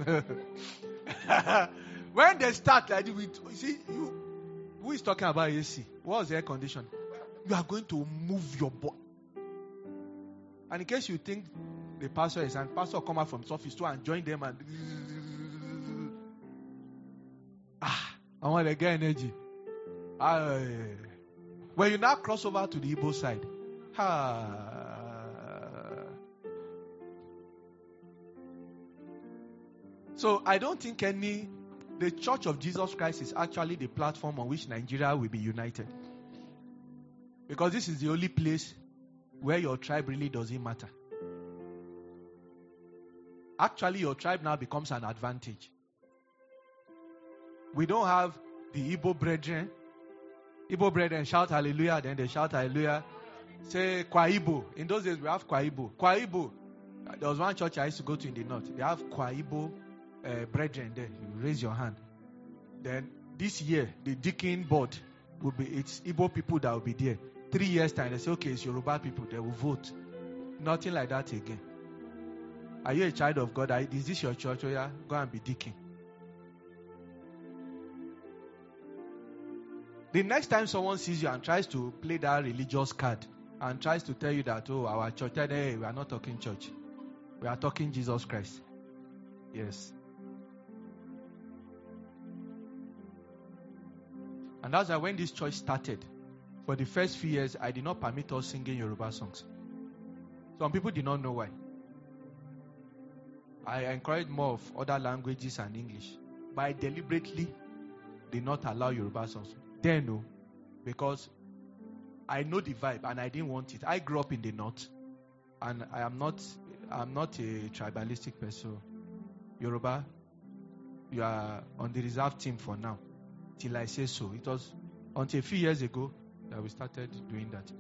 When they start like with, you see, you, who is talking about A C? What's the air condition? You are going to move your body. And in case you think the pastor is, and pastor come out from his office too and join them and ah, I want to get energy. Uh, when you now cross over to the Igbo side, ah. So I don't think any, the Church of Jesus Christ is actually the platform on which Nigeria will be united. Because this is the only place where your tribe really doesn't matter. Actually, your tribe now becomes an advantage. We don't have the Igbo brethren. Igbo brethren shout hallelujah, then they shout hallelujah. Say Kwa Igbo. In those days, we have Kwa Igbo. Kwa Igbo. There was one church I used to go to in the north. They have Kwa Igbo uh, brethren there. You raise your hand. Then this year, the deacon board will be, it's Igbo people that will be there. Three years time, they say, okay, it's Yoruba people. They will vote. Nothing like that again. Are you a child of God? Is this your church? Oh yeah, go and be deacon. The next time someone sees you and tries to play that religious card and tries to tell you that, oh, our church, hey, we are not talking church. We are talking Jesus Christ. Yes. And that's why when this church started, for the first few years, I did not permit us singing Yoruba songs. Some people did not know why. I encouraged more of other languages and English. But I deliberately did not allow Yoruba songs. Then, no, because I know the vibe and I didn't want it. I grew up in the north, and I am not, I'm not a tribalistic person. Yoruba, you are on the reserve team for now, till I say so. It was until a few years ago that we started doing that.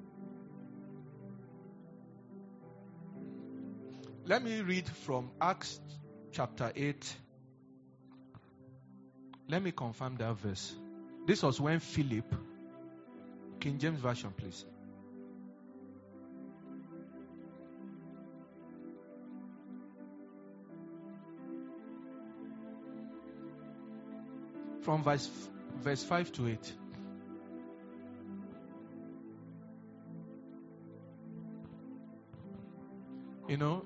Let me read from Acts chapter eight. Let me confirm that verse. This was when Philip, King James Version, please. From verse, verse five to eight. You know,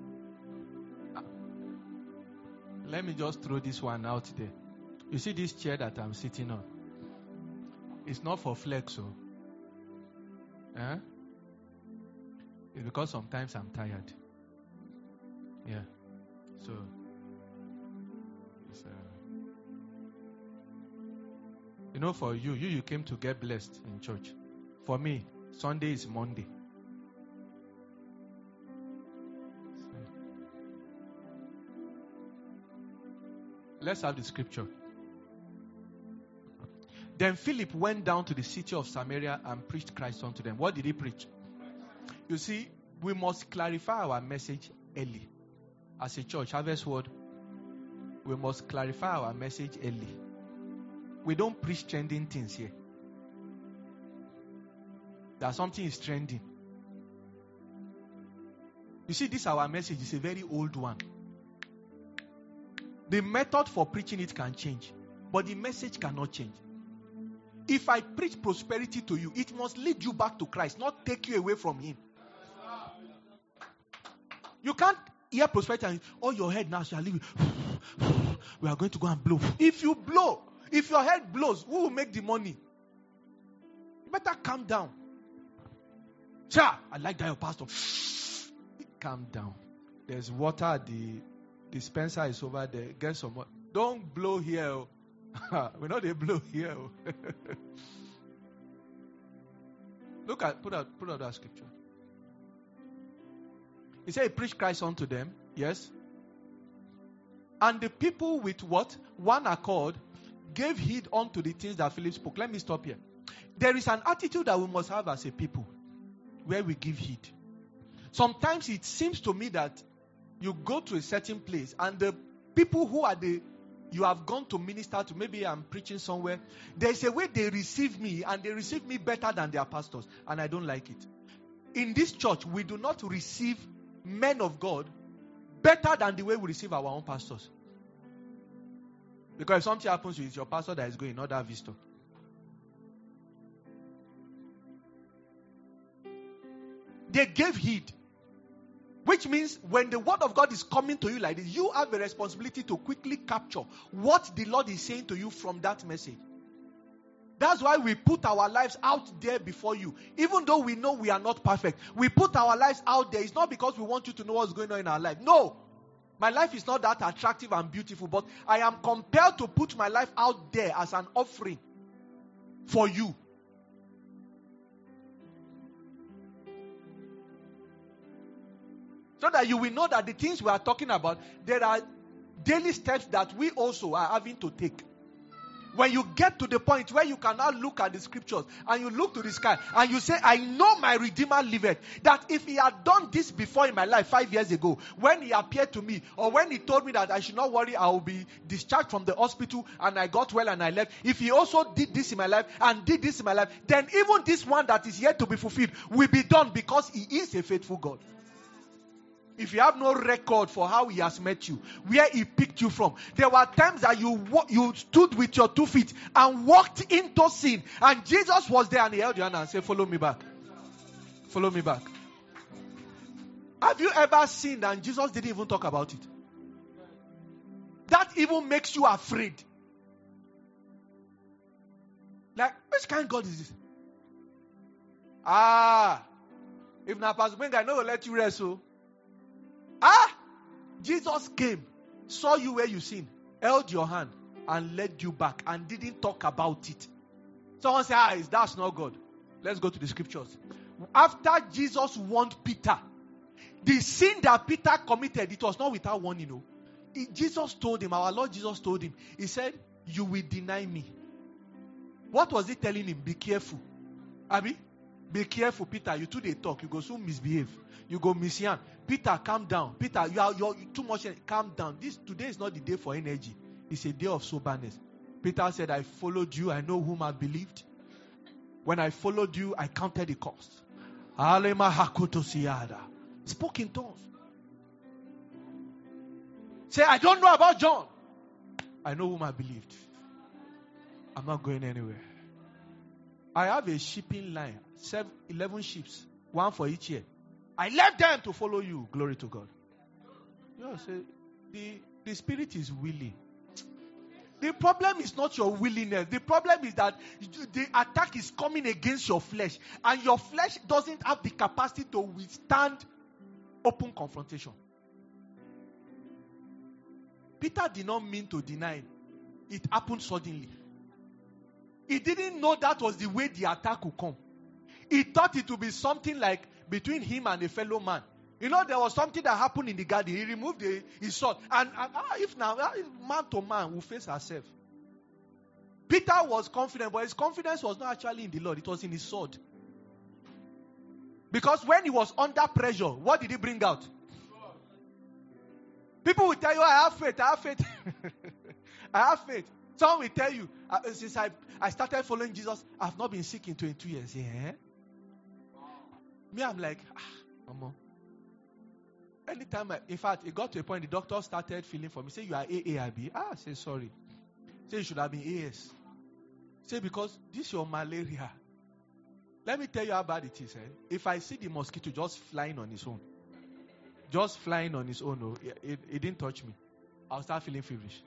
let me just throw this one out there. You see this chair that I'm sitting on? It's not for flex, so. Eh? It's because sometimes I'm tired. Yeah. So, it's, uh, you know, for you, you, you came to get blessed in church. For me, Sunday is Monday. Let's have the scripture. Then Philip went down to the city of Samaria and preached Christ unto them. What did he preach? You see, we must clarify our message early. As a church, Harvest Word, we must clarify our message early. We don't preach trending things here. That something is trending. You see, this our message is a very old one. The method for preaching it can change, but the message cannot change. If I preach prosperity to you, it must lead you back to Christ, not take you away from Him. You can't hear prosperity and oh, your head now shall leave. We are going to go and blow. If you blow, if your head blows, who will make the money? You better calm down. Sir, I like that your pastor. Calm down. There's water at the dispenser is over there. Get some water. Don't blow here. We're not a blow here. Look at put out put out that scripture. He said he preached Christ unto them. Yes. And the people with what? One accord gave heed unto the things that Philip spoke. Let me stop here. There is an attitude that we must have as a people where we give heed. Sometimes it seems to me that you go to a certain place and the people who are the you have gone to minister to, maybe I'm preaching somewhere, there's a way they receive me and they receive me better than their pastors, and I don't like it. In this church, we do not receive men of God better than the way we receive our own pastors. Because if something happens, it's your pastor that is going, not that visitor. They gave heed. Which means when the word of God is coming to you like this, you have a responsibility to quickly capture what the Lord is saying to you from that message. That's why we put our lives out there before you. Even though we know we are not perfect, we put our lives out there. It's not because we want you to know what's going on in our life. No. My life is not that attractive and beautiful, but I am compelled to put my life out there as an offering for you. So that you will know that the things we are talking about, there are daily steps that we also are having to take. When you get to the point where you can now look at the scriptures and you look to the sky and you say, I know my Redeemer liveth. That if he had done this before in my life five years ago, when he appeared to me or when he told me that I should not worry, I will be discharged from the hospital and I got well and I left. If he also did this in my life and did this in my life, then even this one that is yet to be fulfilled will be done because he is a faithful God. If you have no record for how he has met you, where he picked you from, there were times that you you stood with your two feet and walked into sin, and Jesus was there and he held your hand and said, follow me back. Follow me back. Have you ever sinned and Jesus didn't even talk about it? That even makes you afraid. Like, Which kind of God is this? Ah, if na Pastor Benga, I know will let you rest. So, ah, Jesus came, saw you where you sin, held your hand, and led you back, and didn't talk about it. Someone say, ah, that's not God. Let's go to the scriptures. After Jesus warned Peter, the sin that Peter committed, it was not without warning. You know. It, Jesus told him, our Lord Jesus told him, he said, you will deny me. What was he telling him? Be careful. Abi, be careful, Peter. You too they talk. You go soon misbehave. You go misyan. Peter, calm down. Peter, you are you're too much. Calm down. This today is not the day for energy. It's a day of soberness. Peter said, I followed you. I know whom I believed. When I followed you, I counted the cost. Spoke in tongues. Say, I don't know about John. I know whom I believed. I'm not going anywhere. I have a shipping line. Seven, eleven ships. One for each year. I left them to follow you. Glory to God. You know, say, the, the spirit is willing. The problem is not your willingness. The problem is that the attack is coming against your flesh. And your flesh doesn't have the capacity to withstand open confrontation. Peter did not mean to deny. It happened suddenly. He didn't know that was the way the attack would come. He thought it would be something like between him and a fellow man. You know, there was something that happened in the garden. He removed the, his sword. And, and ah, if now, ah, man to man will face herself. Peter was confident, but his confidence was not actually in the Lord. It was in his sword. Because when he was under pressure, what did he bring out? People will tell you, I have faith, I have faith. I have faith. Some will tell you, uh, since I, I started following Jesus, I've not been sick in twenty-two years. Yeah. Me, I'm like, ah, mama. Anytime, I, in fact, it got to a point, the doctor started feeling for me. Say, you are A A I B. Ah, say, sorry. Say, you should have been A S. Say, because this is your malaria. Let me tell you how bad it is. Eh? If I see the mosquito just flying on its own, just flying on its own, oh, it, it, it didn't touch me. I'll start feeling feverish.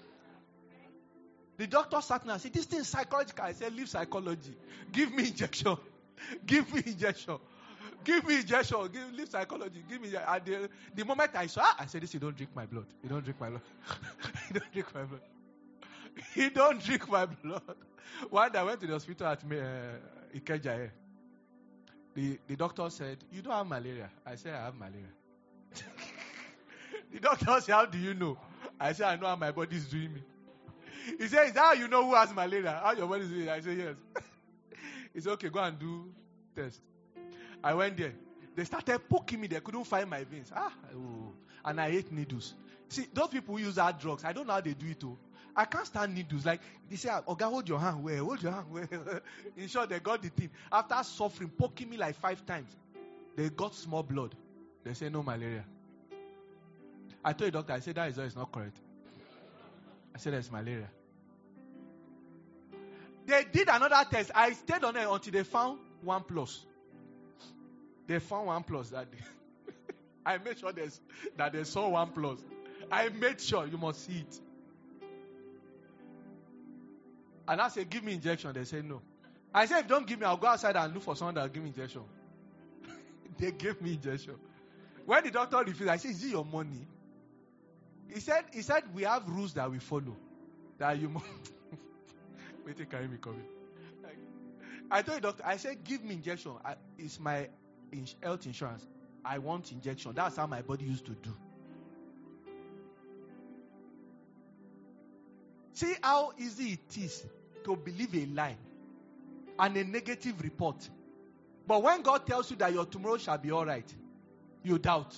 The doctor sat down and said, this thing is psychological. I said, leave psychology. Give me injection. Give me injection. Give me injection. Give, leave psychology. Give me. At the, the moment I saw, I said, this, you don't drink my blood. You don't drink my blood. You don't drink my blood. You don't drink my blood. One day I went to the hospital at uh, Ikeja. The, the doctor said, you don't have malaria. I said, I have malaria. The doctor said, how do you know? I said, I know how my body is doing me. He said, is that how you know who has malaria? How your body is doing? I said, yes. He said, okay, go and do test. I went there. They started poking me. They couldn't find my veins. Ah, oh. And I hate needles. See, those people who use hard drugs, I don't know how they do it too. I can't stand needles. Like, they say, Oga, hold your hand well, hold your hand well. In short, they got the thing. After suffering, poking me like five times, they got small blood. They say, no malaria. I told the doctor, I said, that result is not correct. I said, there's malaria. They did another test. I stayed on it until they found one plus. They found one plus that day. I made sure that they saw one plus. I made sure you must see it. And I said, give me injection. They said, no. I said, if you don't give me, I'll go outside and look for someone that will give me injection. They gave me injection. When the doctor refused, I said, is it your money? He said, he said, we have rules that we follow. That you must. Wait till carry me coming. I told the doctor, I said, give me injection. I, it's my health insurance. I want injection. That's how my body used to do. See how easy it is to believe a lie and a negative report. But when God tells you that your tomorrow shall be all right, you doubt.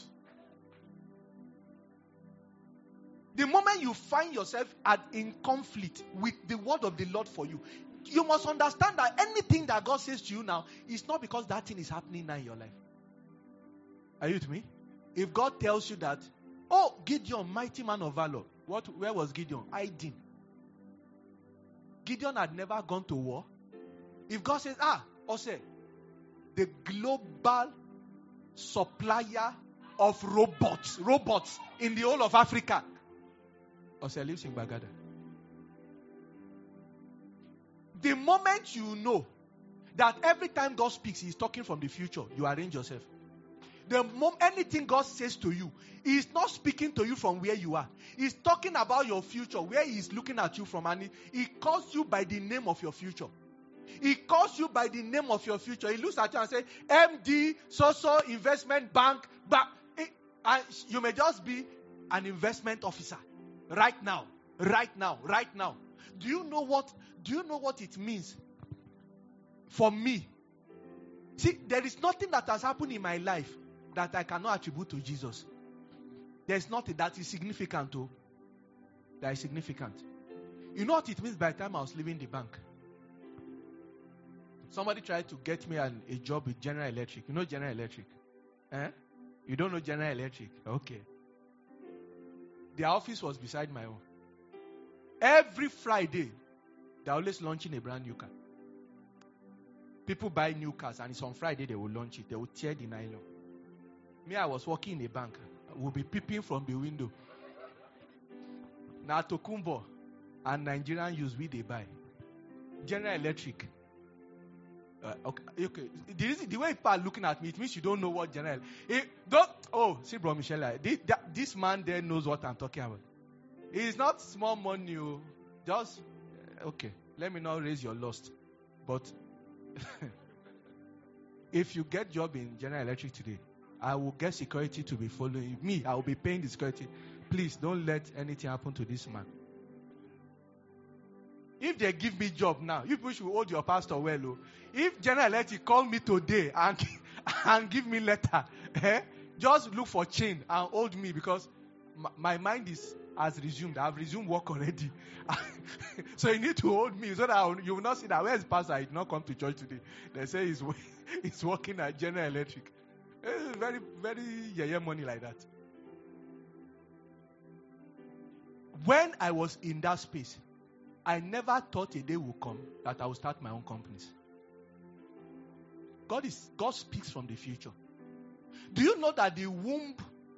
The moment you find yourself at, in conflict with the word of the Lord for you, you must understand that anything that God says to you now is not because that thing is happening now in your life. Are you with me? If God tells you that, oh, Gideon, mighty man of valor. What? Where was Gideon? Hiding. Gideon had never gone to war. If God says, ah, Ose, the global supplier of robots, robots in the whole of Africa. Ose lives in Bagada. The moment you know that every time God speaks, He's talking from the future, you arrange yourself. The moment anything God says to you, He's not speaking to you from where you are. He's talking about your future, where He's looking at you from, and He, he calls you by the name of your future. He calls you by the name of your future. He looks at you and says, M D, so-so, investment bank, bank. And you may just be an investment officer right now, right now, right now. Do you know what, do you know what it means for me? See, there is nothing that has happened in my life that I cannot attribute to Jesus. There's nothing that is significant, though. That is significant. You know what it means by the time I was leaving the bank? Somebody tried to get me an, a job with General Electric. You know General Electric? Eh? You don't know General Electric? Okay. Their office was beside my own. Every Friday, they're always launching a brand new car. People buy new cars, and it's on Friday they will launch it. They will tear the nylon. Me, I was working in a bank. I will be peeping from the window. Now, Tokumbo and Nigerian use we they buy. General Electric. Uh, okay, okay. The, reason, the way people are looking at me, it means you don't know what General. It, don't. Oh, see, bro, Michelle. This, that, this man there knows what I'm talking about. It's not small money. Oh. Just okay. Let me not raise your lust, but if you get job in General Electric today, I will get security to be following me. I will be paying the security. Please don't let anything happen to this man. If they give me job now, you people should hold your pastor well. Oh. If General Electric call me today and, and give me letter, eh, just look for chain and hold me, because my, my mind is has resumed. I've resumed work already. So you need to hold me so that I'll, you will not see that, where's the pastor? He did not come to church today. They say he's, he's working at General Electric. It's very, very yeah, yeah, money like that. When I was in that space, I never thought a day would come that I would start my own companies. God is God speaks from the future. Do you know that the womb,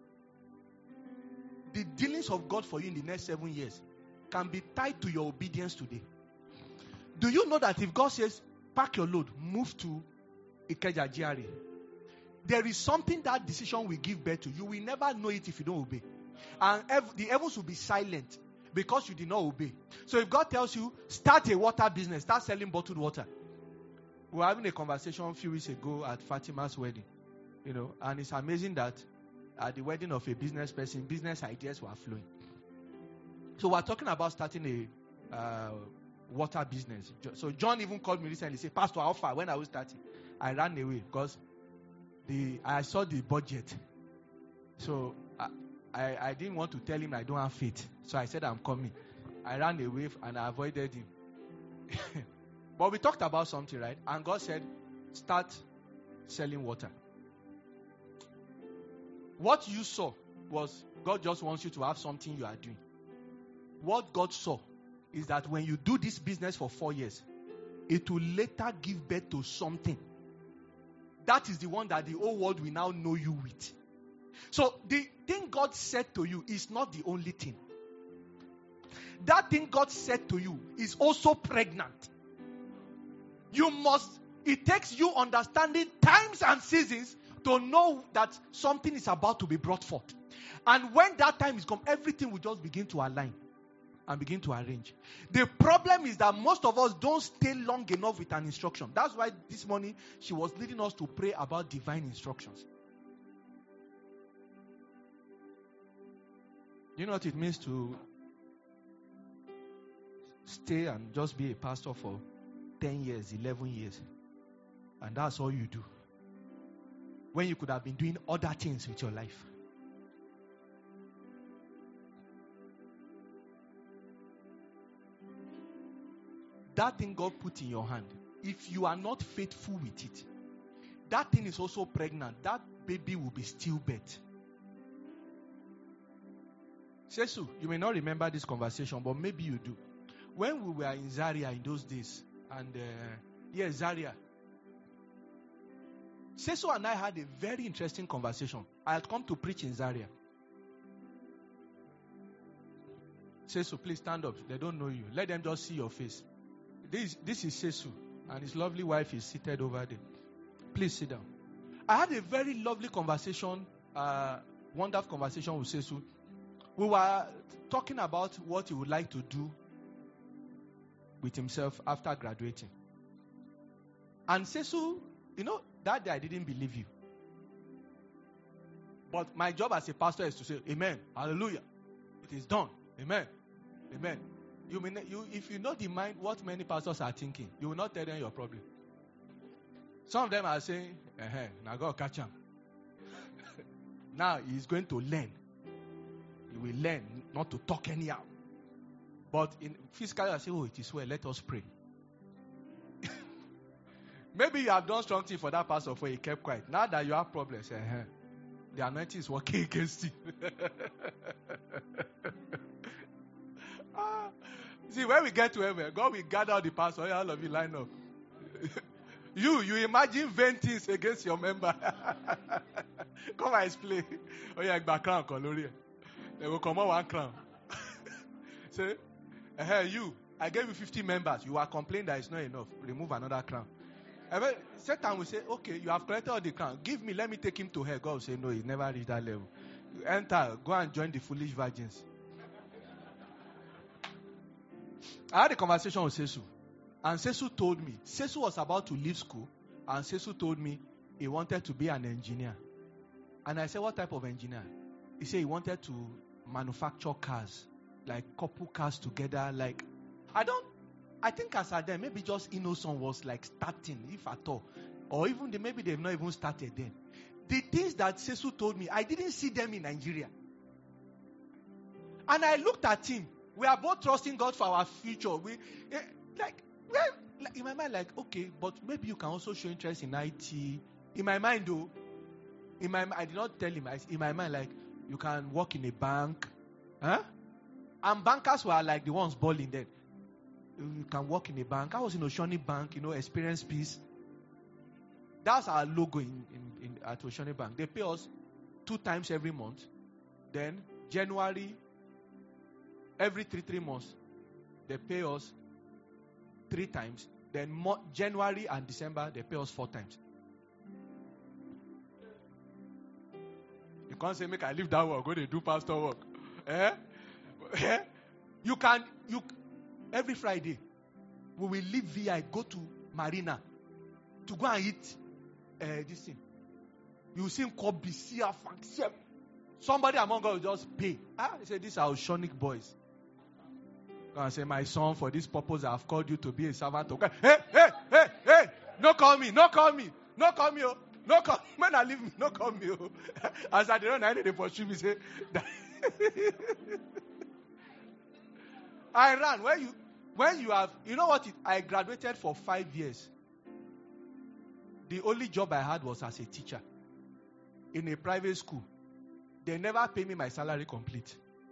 the dealings of God for you in the next seven years can be tied to your obedience today? Do you know that if God says, pack your load, move to Ikeja G R A, there is something that decision will give birth to. You will never know it if you don't obey. And ev- the heavens will be silent because you did not obey. So if God tells you, start a water business, start selling bottled water. We were having a conversation a few weeks ago at Fatima's wedding. You know, and it's amazing that at the wedding of a business person, business ideas were flowing. So we're talking about starting a uh, water business. So John even called me recently and said, Pastor, how far? When I was starting? I ran away because the I saw the budget. So I, I, I didn't want to tell him I don't have faith. So I said, I'm coming. I ran away and I avoided him. But we talked about something, right? And God said, start selling water. What you saw was God just wants you to have something you are doing. What God saw is that when you do this business for four years, it will later give birth to something. That is the one that the whole world will now know you with. So the thing God said to you is not the only thing. That thing God said to you is also pregnant. You must, it takes you understanding times and seasons to know that something is about to be brought forth. And when that time is come, everything will just begin to align and begin to arrange. The problem is that most of us don't stay long enough with an instruction. That's why this morning she was leading us to pray about divine instructions. You know what it means to stay and just be a pastor for ten years, eleven years, and that's all you do, when you could have been doing other things with your life? That thing God put in your hand, if you are not faithful with it, that thing is also pregnant. That baby will be stillbirth. Sesu, you may not remember this conversation, but maybe you do. When we were in Zaria in those days, and uh, yes, Zaria, Sesu and I had a very interesting conversation. I had come to preach in Zaria. Sesu, please stand up. They don't know you. Let them just see your face. This, this is Sesu, and his lovely wife is seated over there. Please sit down. I had a very lovely conversation, uh, wonderful conversation with Sesu. We were talking about what he would like to do with himself after graduating. And Sesu, you know, that day I didn't believe you. But my job as a pastor is to say, Amen, hallelujah. It is done. Amen. Amen. You mean you if you know the mind what many pastors are thinking, you will not tell them your problem. Some of them are saying, eh, now God catch him. Now he's going to learn. He will learn not to talk anyhow. But in physically, I say, oh, it is well, let us pray. Maybe you have done strong things for that pastor for he kept quiet. Now that you have problems, eh, the anointing is working against you. ah, see, when we get to heaven, God will gather the pastor, all of you line up. you, you imagine vain things against your member. Come and explain. Oh yeah, back crown, Coloria. They will come on one crown. Say, hey, you, I gave you fifty members. You are complaining that it's not enough. Remove another crown. Satan will say, okay, you have collected all the crown. Give me, let me take him to hell. God will say, no, he never reached that level. You enter, go and join the foolish virgins. I had a conversation with Sesu. And Sesu told me, Sesu was about to leave school. And Sesu told me he wanted to be an engineer. And I said, what type of engineer? He said he wanted to manufacture cars. Like couple cars together. Like, I don't, I think as at then, maybe just Innocent was like starting, if at all. Or even, they, maybe they've not even started then. The things that Sesu told me, I didn't see them in Nigeria. And I looked at him. We are both trusting God for our future. We, eh, like, well, like, in my mind, like, okay, but maybe you can also show interest in I T. In my mind, though, in my, I did not tell him. I, in my mind, like, you can work in a bank. Huh? And bankers were like the ones balling then. You can work in a bank. I was in Oshoni Bank, you know, experience piece. That's our logo in, in, in at Oshoni Bank. They pay us two times every month. Then January, every three, three months, they pay us three times. Then Mo- January and December, they pay us four times. You can't say, make I leave that work, go to do pastor work. Eh? Eh? You can, you, every Friday, we will leave V I, go to Marina to go and eat uh, this thing. You see him call B C F. Somebody among us will just pay. Ah, he said, these are Oshonic boys. Go and say, my son, for this purpose, I have called you to be a servant of God. Hey, hey, hey, hey, no call me, no call me, no call me, oh. No call, man, I leave me, no call me, oh. As I don't know, I need to pursue me, say, I ran. When you, when you have, you know what? It, I graduated for five years. The only job I had was as a teacher in a private school. They never pay me my salary complete.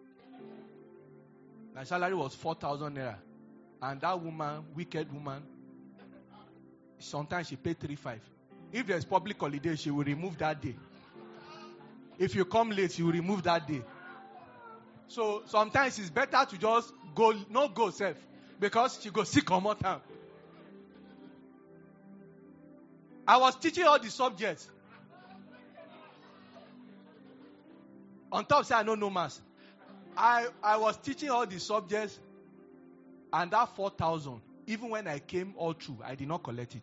My salary was four thousand naira. And that woman, wicked woman, sometimes she paid three five. If there's public holiday, she will remove that day. If you come late, she will remove that day. So sometimes it's better to just go, not go safe, because she go sick on more time. I was teaching all the subjects. On top, say I don't know maths. I, I was teaching all the subjects, and that four thousand, even when I came all through, I did not collect it.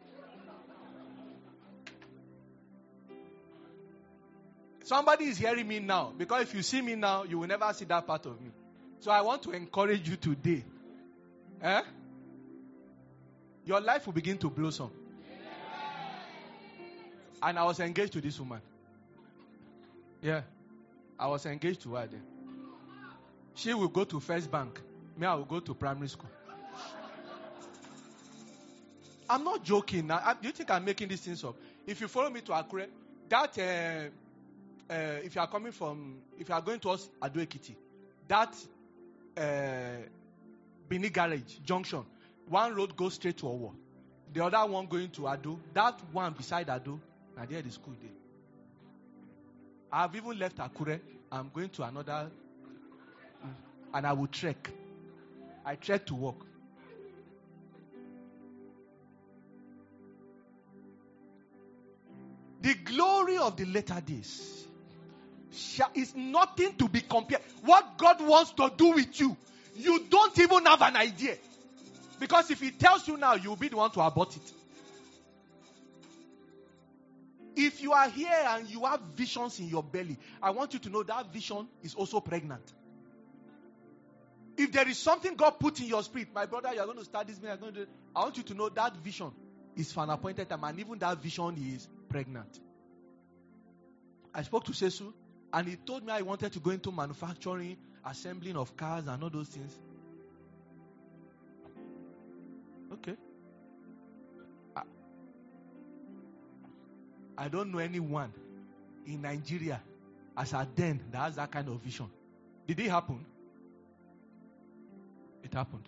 Somebody is hearing me now, because if you see me now, you will never see that part of me. So I want to encourage you today. Eh? Your life will begin to blossom. And I was engaged to this woman. Yeah. I was engaged to her then. She will go to First Bank. Me, I will go to primary school. I'm not joking. Now, do you think I'm making these things up? If you follow me to Akure, that, uh, uh, if you are coming from, if you are going towards Ado Ekiti, that uh, Bini Garage Junction, one road goes straight to Owo. The other one going to Ado. That one beside Ado, and there the school there. I've even left Akure. I'm going to another, and I will trek. I trek to work. The glory of the latter days is nothing to be compared. What God wants to do with you, you don't even have an idea. Because if He tells you now, you'll be the one to abort it. If you are here and you have visions in your belly, I want you to know that vision is also pregnant. If there is something God put in your spirit, my brother, you are going to start this, you are going to do, I want you to know that vision is for an appointed time, and even that vision is pregnant. I spoke to Sesu, and he told me I wanted to go into manufacturing, assembling of cars and all those things. Okay. I, I don't know anyone in Nigeria as a den that has that kind of vision. Did it happen? It happened.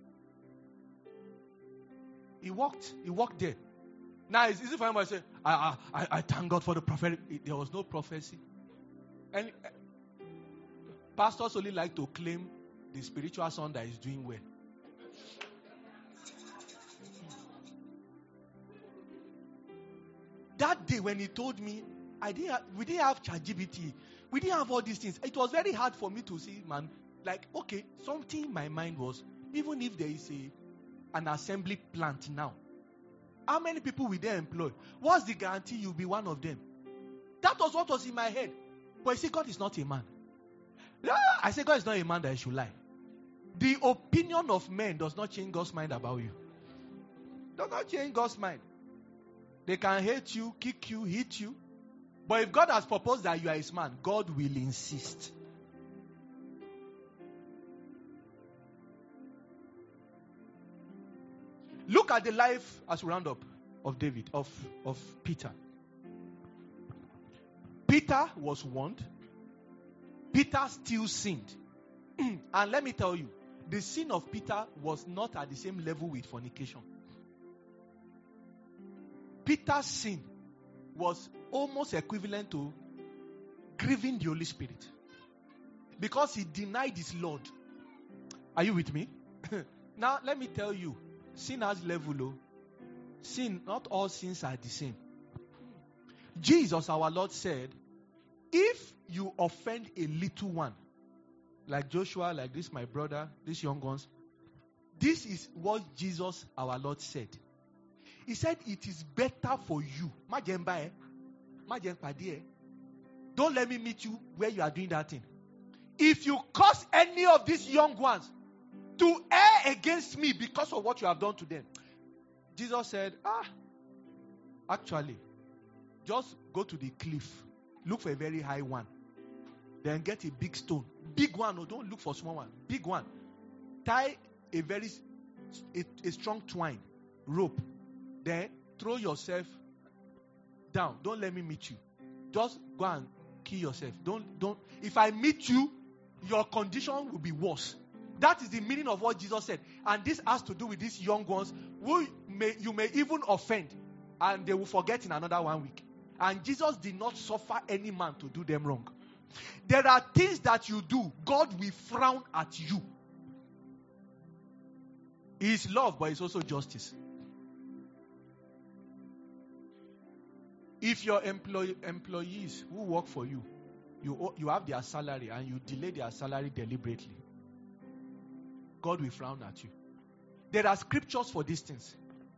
He walked. He walked there. Now it's easy for him to say, I, I, I thank God for the prophetic. There was no prophecy. And uh, pastors only like to claim the spiritual son that is doing well. That day when he told me, I didn't have, we didn't have ChatGPT. We didn't have all these things. It was very hard for me to see, man. Like, okay, something in my mind was, even if there is a an assembly plant now, how many people will they employ? What's the guarantee you'll be one of them? That was what was in my head. But you see, God is not a man. I say God is not a man that I should lie. The opinion of men does not change God's mind about you. Does not change God's mind. They can hate you, kick you, hit you. But if God has proposed that you are His man, God will insist. Look at the life as we round up of David, of, of Peter. Peter was warned. Peter still sinned. And let me tell you, the sin of Peter was not at the same level with fornication. Peter's sin was almost equivalent to grieving the Holy Spirit. Because he denied his Lord. Are you with me? Now, let me tell you, sin has level. Oh. Sin, not all sins are the same. Jesus, our Lord, said, if you offend a little one, like Joshua, like this, my brother, these young ones, this is what Jesus, our Lord, said. He said, it is better for you. Don't let me meet you where you are doing that thing. If you cause any of these young ones to err against me because of what you have done to them, Jesus said, ah, actually, just go to the cliff. Look for a very high one. Then get a big stone. Big one. No, don't look for small one. Big one. Tie a very a, a strong twine rope. Then throw yourself down. Don't let me meet you. Just go and kill yourself. Don't don't. If I meet you, your condition will be worse. That is the meaning of what Jesus said. And this has to do with these young ones who may you may even offend, and they will forget in another one week. And Jesus did not suffer any man to do them wrong. There are things that you do, God will frown at you. He is love, but it's also justice. If your employee, employees who work for you, you, you have their salary and you delay their salary deliberately, God will frown at you. There are scriptures for these things.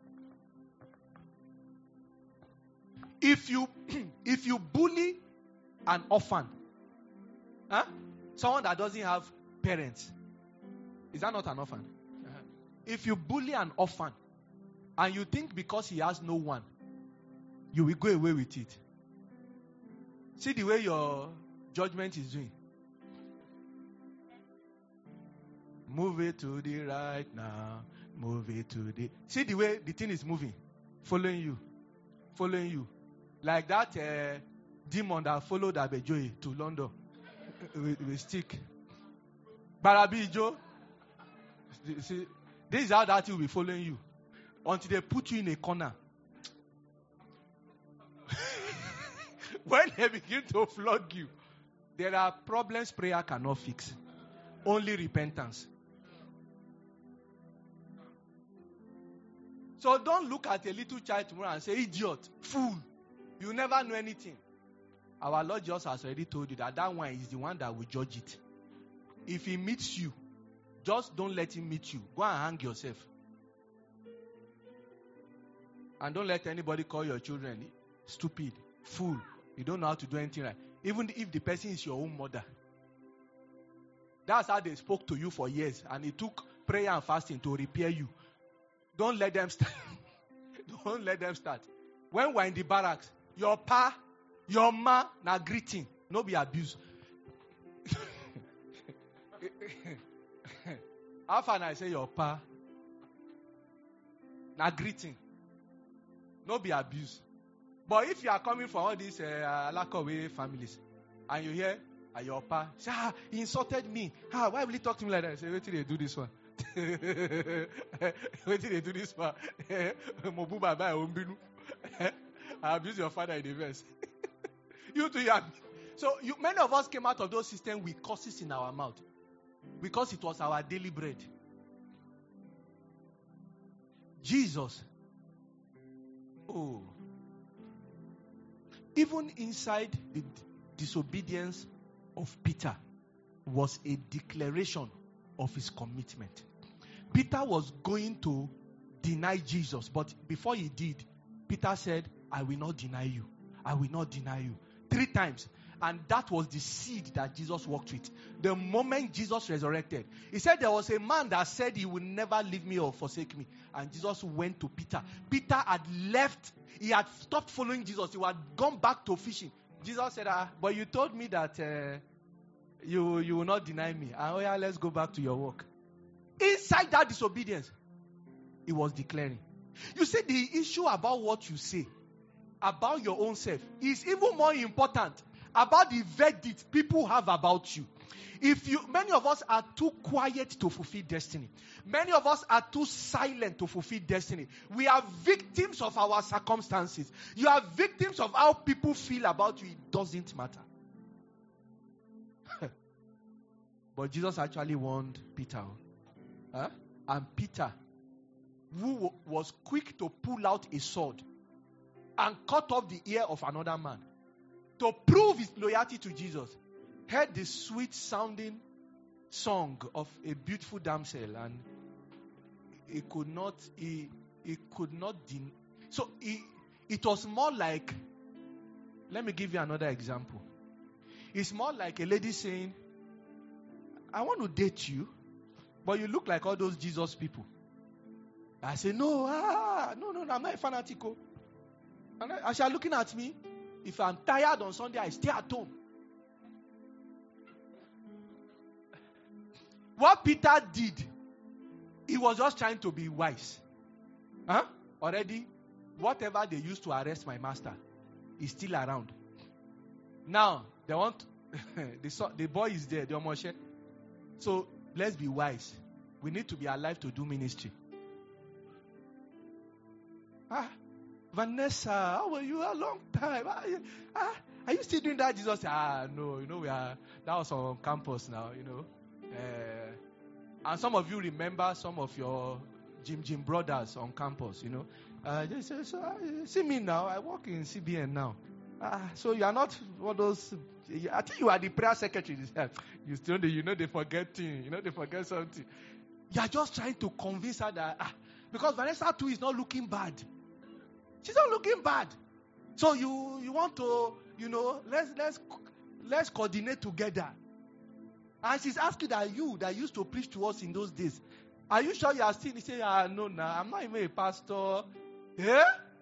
If you if you bully an orphan, huh? Someone that doesn't have parents, is that not an orphan? Uh-huh. If you bully an orphan and you think because he has no one, you will go away with it. See the way your judgment is doing. Move it to the right now. Move it to the... See the way the thing is moving. Following you. Following you. Like that uh, demon that followed Abejoye to London. with, with stick. Barabi Joe. See, this is how that will be following you. Until they put you in a corner. When they begin to flog you, there are problems prayer cannot fix. Only repentance. So don't look at a little child tomorrow and say, idiot, fool. You never know anything. Our Lord Jesus has already told you that that one is the one that will judge it. If he meets you, just don't let him meet you. Go and hang yourself. And don't let anybody call your children stupid, fool. You don't know how to do anything right. Even if the person is your own mother. That's how they spoke to you for years. And it took prayer and fasting to repair you. Don't let them start. Don't let them start. When we're in the barracks, your pa, your ma, na greeting. No be abuse. How far I say your pa? Na greeting. No be abuse. But if you are coming from all these uh, Alakowe families, and you hear uh, your pa, say, ah, he insulted me. Ah, why will he talk to me like that? I say, wait till they do this one. Wait till they do this one. Mobu baba ombinu. I abuse your father in the verse. You too, yeah. So you, many of us came out of those systems with curses in our mouth. Because it was our daily bread. Jesus. Oh. Even inside the disobedience of Peter was a declaration of his commitment. Peter was going to deny Jesus, but before he did, Peter said, I will not deny you. I will not deny you. Three times. And that was the seed that Jesus walked with. The moment Jesus resurrected, he said there was a man that said he would never leave me or forsake me. And Jesus went to Peter. Peter had left. He had stopped following Jesus. He had gone back to fishing. Jesus said, ah, but you told me that uh, you, you will not deny me. Ah, oh yeah, let's go back to your work. Inside that disobedience, he was declaring. You see, the issue about what you say, about your own self, is even more important about the verdict people have about you. If you, many of us are too quiet to fulfill destiny. Many of us are too silent to fulfill destiny. We are victims of our circumstances. You are victims of how people feel about you. It doesn't matter. But Jesus actually warned Peter. Huh? And Peter, who was quick to pull out a sword and cut off the ear of another man, to prove his loyalty to Jesus, heard the sweet sounding song of a beautiful damsel, and he could not, he, he could not, den- so he, it was more like, let me give you another example. It's more like a lady saying, I want to date you, but you look like all those Jesus people. I say, no, ah, no, no, no, I'm not a fanatico. And as you are looking at me, if I'm tired on Sunday, I stay at home. What Peter did, he was just trying to be wise. Huh? Already, whatever they used to arrest my master is still around. Now, they want, the, the boy is there, the Omoshe. So, let's be wise. We need to be alive to do ministry. Ah. Vanessa, how were you? A long time. Ah, ah, are you still doing that? Jesus said, ah, no, you know, we are, that was on campus now, you know. Uh, and some of you remember some of your Jim Jim brothers on campus, you know. Uh, they say, so, uh, see me now, I work in C B N now. Ah, so you are not one of those, I think you are the prayer secretary. You still, you know, they forget things, you know, they forget something. You are just trying to convince her that, ah, because Vanessa too is not looking bad. She's not looking bad. So you, you want to, you know, let's let's let's coordinate together. And she's asking that you that used to preach to us in those days, are you sure you are still? He say, ah, no, no, I'm not even a pastor. Yeah?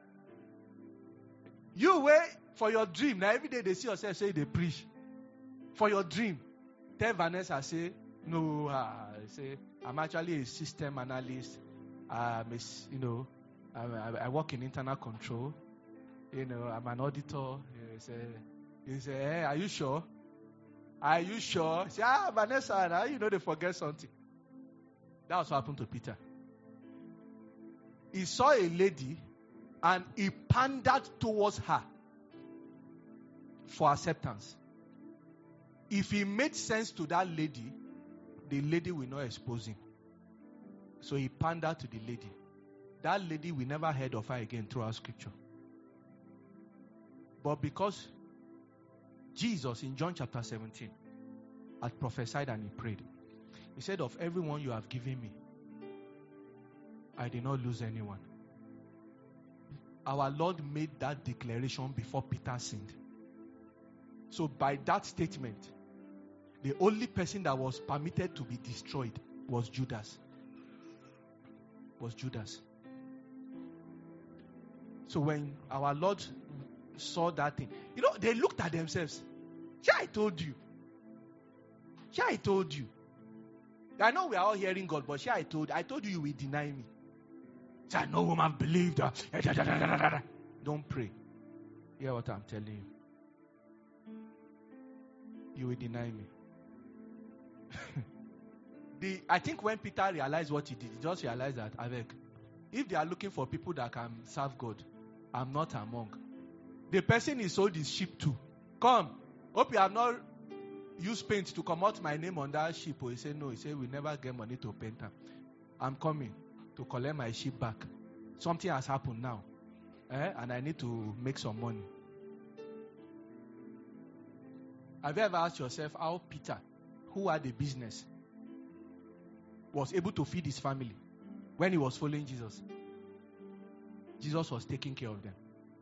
You wait for your dream. Now every day they see yourself say they preach. For your dream. Tell Vanessa, say, no, uh, say, I'm actually a system analyst. I'm a, you know, I, I work in internal control. You know, I'm an auditor. You say, you say, hey, are you sure? Are you sure? Say, ah, Vanessa, now you know they forget something. That was what happened to Peter. He saw a lady and he pandered towards her for acceptance. If he made sense to that lady, the lady will not expose him. So he pandered to the lady. That lady, we never heard of her again throughout scripture. But because Jesus in John chapter seventeen had prophesied and he prayed, he said, of everyone you have given me, I did not lose anyone. Our Lord made that declaration before Peter sinned. So by that statement, the only person that was permitted to be destroyed was Judas. Was Judas. So when our Lord saw that thing, you know, they looked at themselves. Yeah, I told you. Yeah, I told you. I know we are all hearing God, but yeah, I told I told you you will deny me. I know woman believed her. Don't pray. Hear what I'm telling you. You will deny me. the I think when Peter realized what he did, he just realized that Avec, if they are looking for people that can serve God, I'm not among. The person he sold his sheep to. Come. Hope you have not used paint to come out my name on that sheep. Or he said, no. He said, we never get money to paint them. I'm coming to collect my sheep back. Something has happened now. Eh? And I need to make some money. Have you ever asked yourself how Peter, who had a business, was able to feed his family when he was following Jesus? Jesus was taking care of them.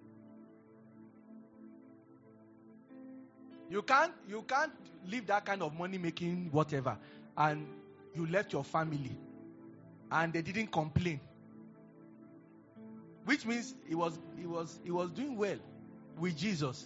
You can't, you can't live that kind of money making whatever and you left your family and they didn't complain. Which means he was he was he was doing well with Jesus.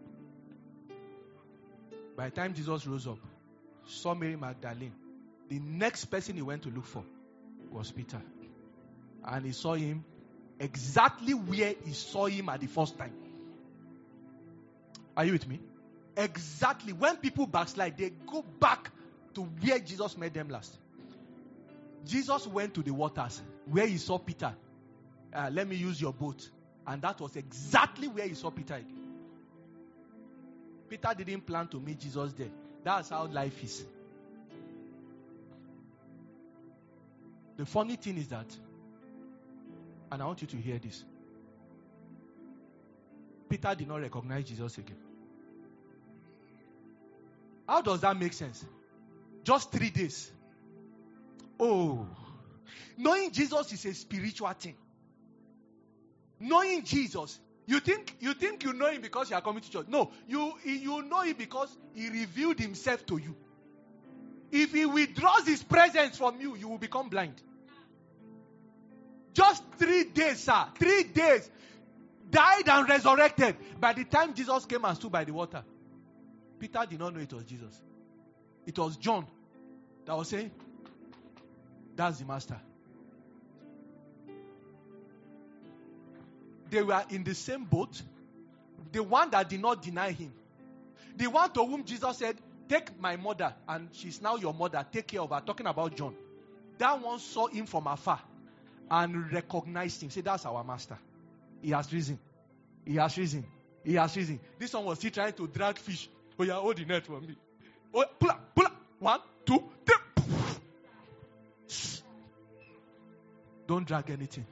By the time Jesus rose up, saw Mary Magdalene, the next person he went to look for was Peter. And he saw him exactly where he saw him at the first time. Are you with me? Exactly. When people backslide, they go back to where Jesus met them last. Jesus went to the waters where he saw Peter. Uh, let me use your boat. And that was exactly where he saw Peter again. Peter didn't plan to meet Jesus there. That's how life is. The funny thing is that, and I want you to hear this, Peter did not recognize Jesus again. How does that make sense? Just three days. Oh, knowing Jesus is a spiritual thing. Knowing Jesus, you think you think you know him because you are coming to church. No, you you know him because he revealed himself to you. If he withdraws his presence from you, you will become blind. Just three days, sir. Three days. Died and resurrected. By the time Jesus came and stood by the water, Peter did not know it was Jesus. It was John that was saying, that's the master. They were in the same boat. The one that did not deny him. The one to whom Jesus said, take my mother, and she's now your mother, take care of her. Talking about John. That one saw him from afar and recognized him. Say, that's our master. He has risen. He has risen. He has risen. This one was still trying to drag fish. Oh, yeah, hold the net for me. Oh, pull up, pull up. One, two, three. Don't drag anything.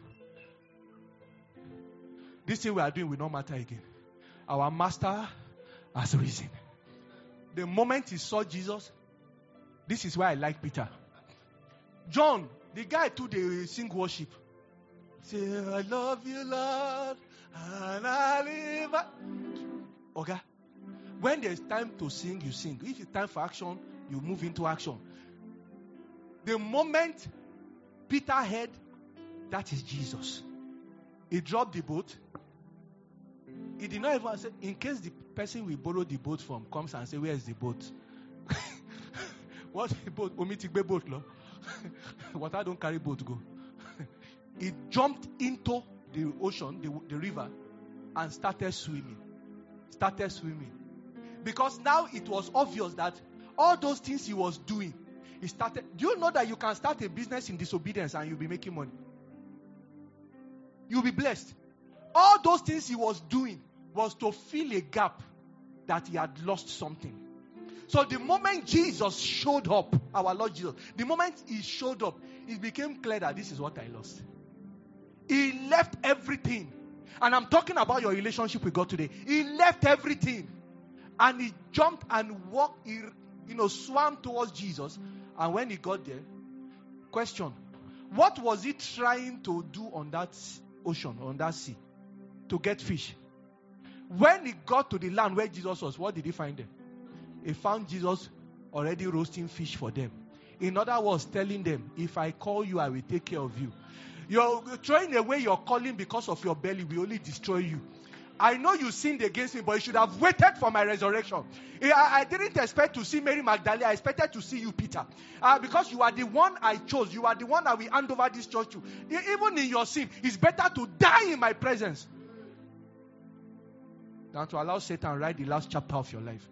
This thing we are doing will not matter again. Our master has risen. The moment he saw Jesus, this is why I like Peter. John, the guy too, they sing worship. Say, I love you, Lord, and I live. Okay? When there's time to sing, you sing. If it's time for action, you move into action. The moment Peter heard, that is Jesus. He dropped the boat. He did not even say, in case the person we borrow the boat from comes and say, where is the boat? What's the boat? Omitigbe boat, no? Water don't carry boat, go. He jumped into the ocean, the, the river, and started swimming. Started swimming. Because now it was obvious that all those things he was doing, he started. Do you know that you can start a business in disobedience and you'll be making money? You'll be blessed. All those things he was doing was to fill a gap that he had lost something. So the moment Jesus showed up, our Lord Jesus, the moment he showed up, it became clear that this is what I lost. He left everything. And I'm talking about your relationship with God today. He left everything. And he jumped and walked, he, you know, swam towards Jesus. And when he got there, question, what was he trying to do on that ocean, on that sea? To get fish. When he got to the land where Jesus was, what did he find there? He found Jesus already roasting fish for them. In other words, telling them, if I call you, I will take care of you. You're throwing away your calling because of your belly will only destroy you. I know you sinned against me, but you should have waited for my resurrection. I, I didn't expect to see Mary Magdalene. I expected to see you, Peter. Uh, because you are the one I chose. You are the one I will hand over this church to. Even in your sin, it's better to die in my presence than to allow Satan write the last chapter of your life.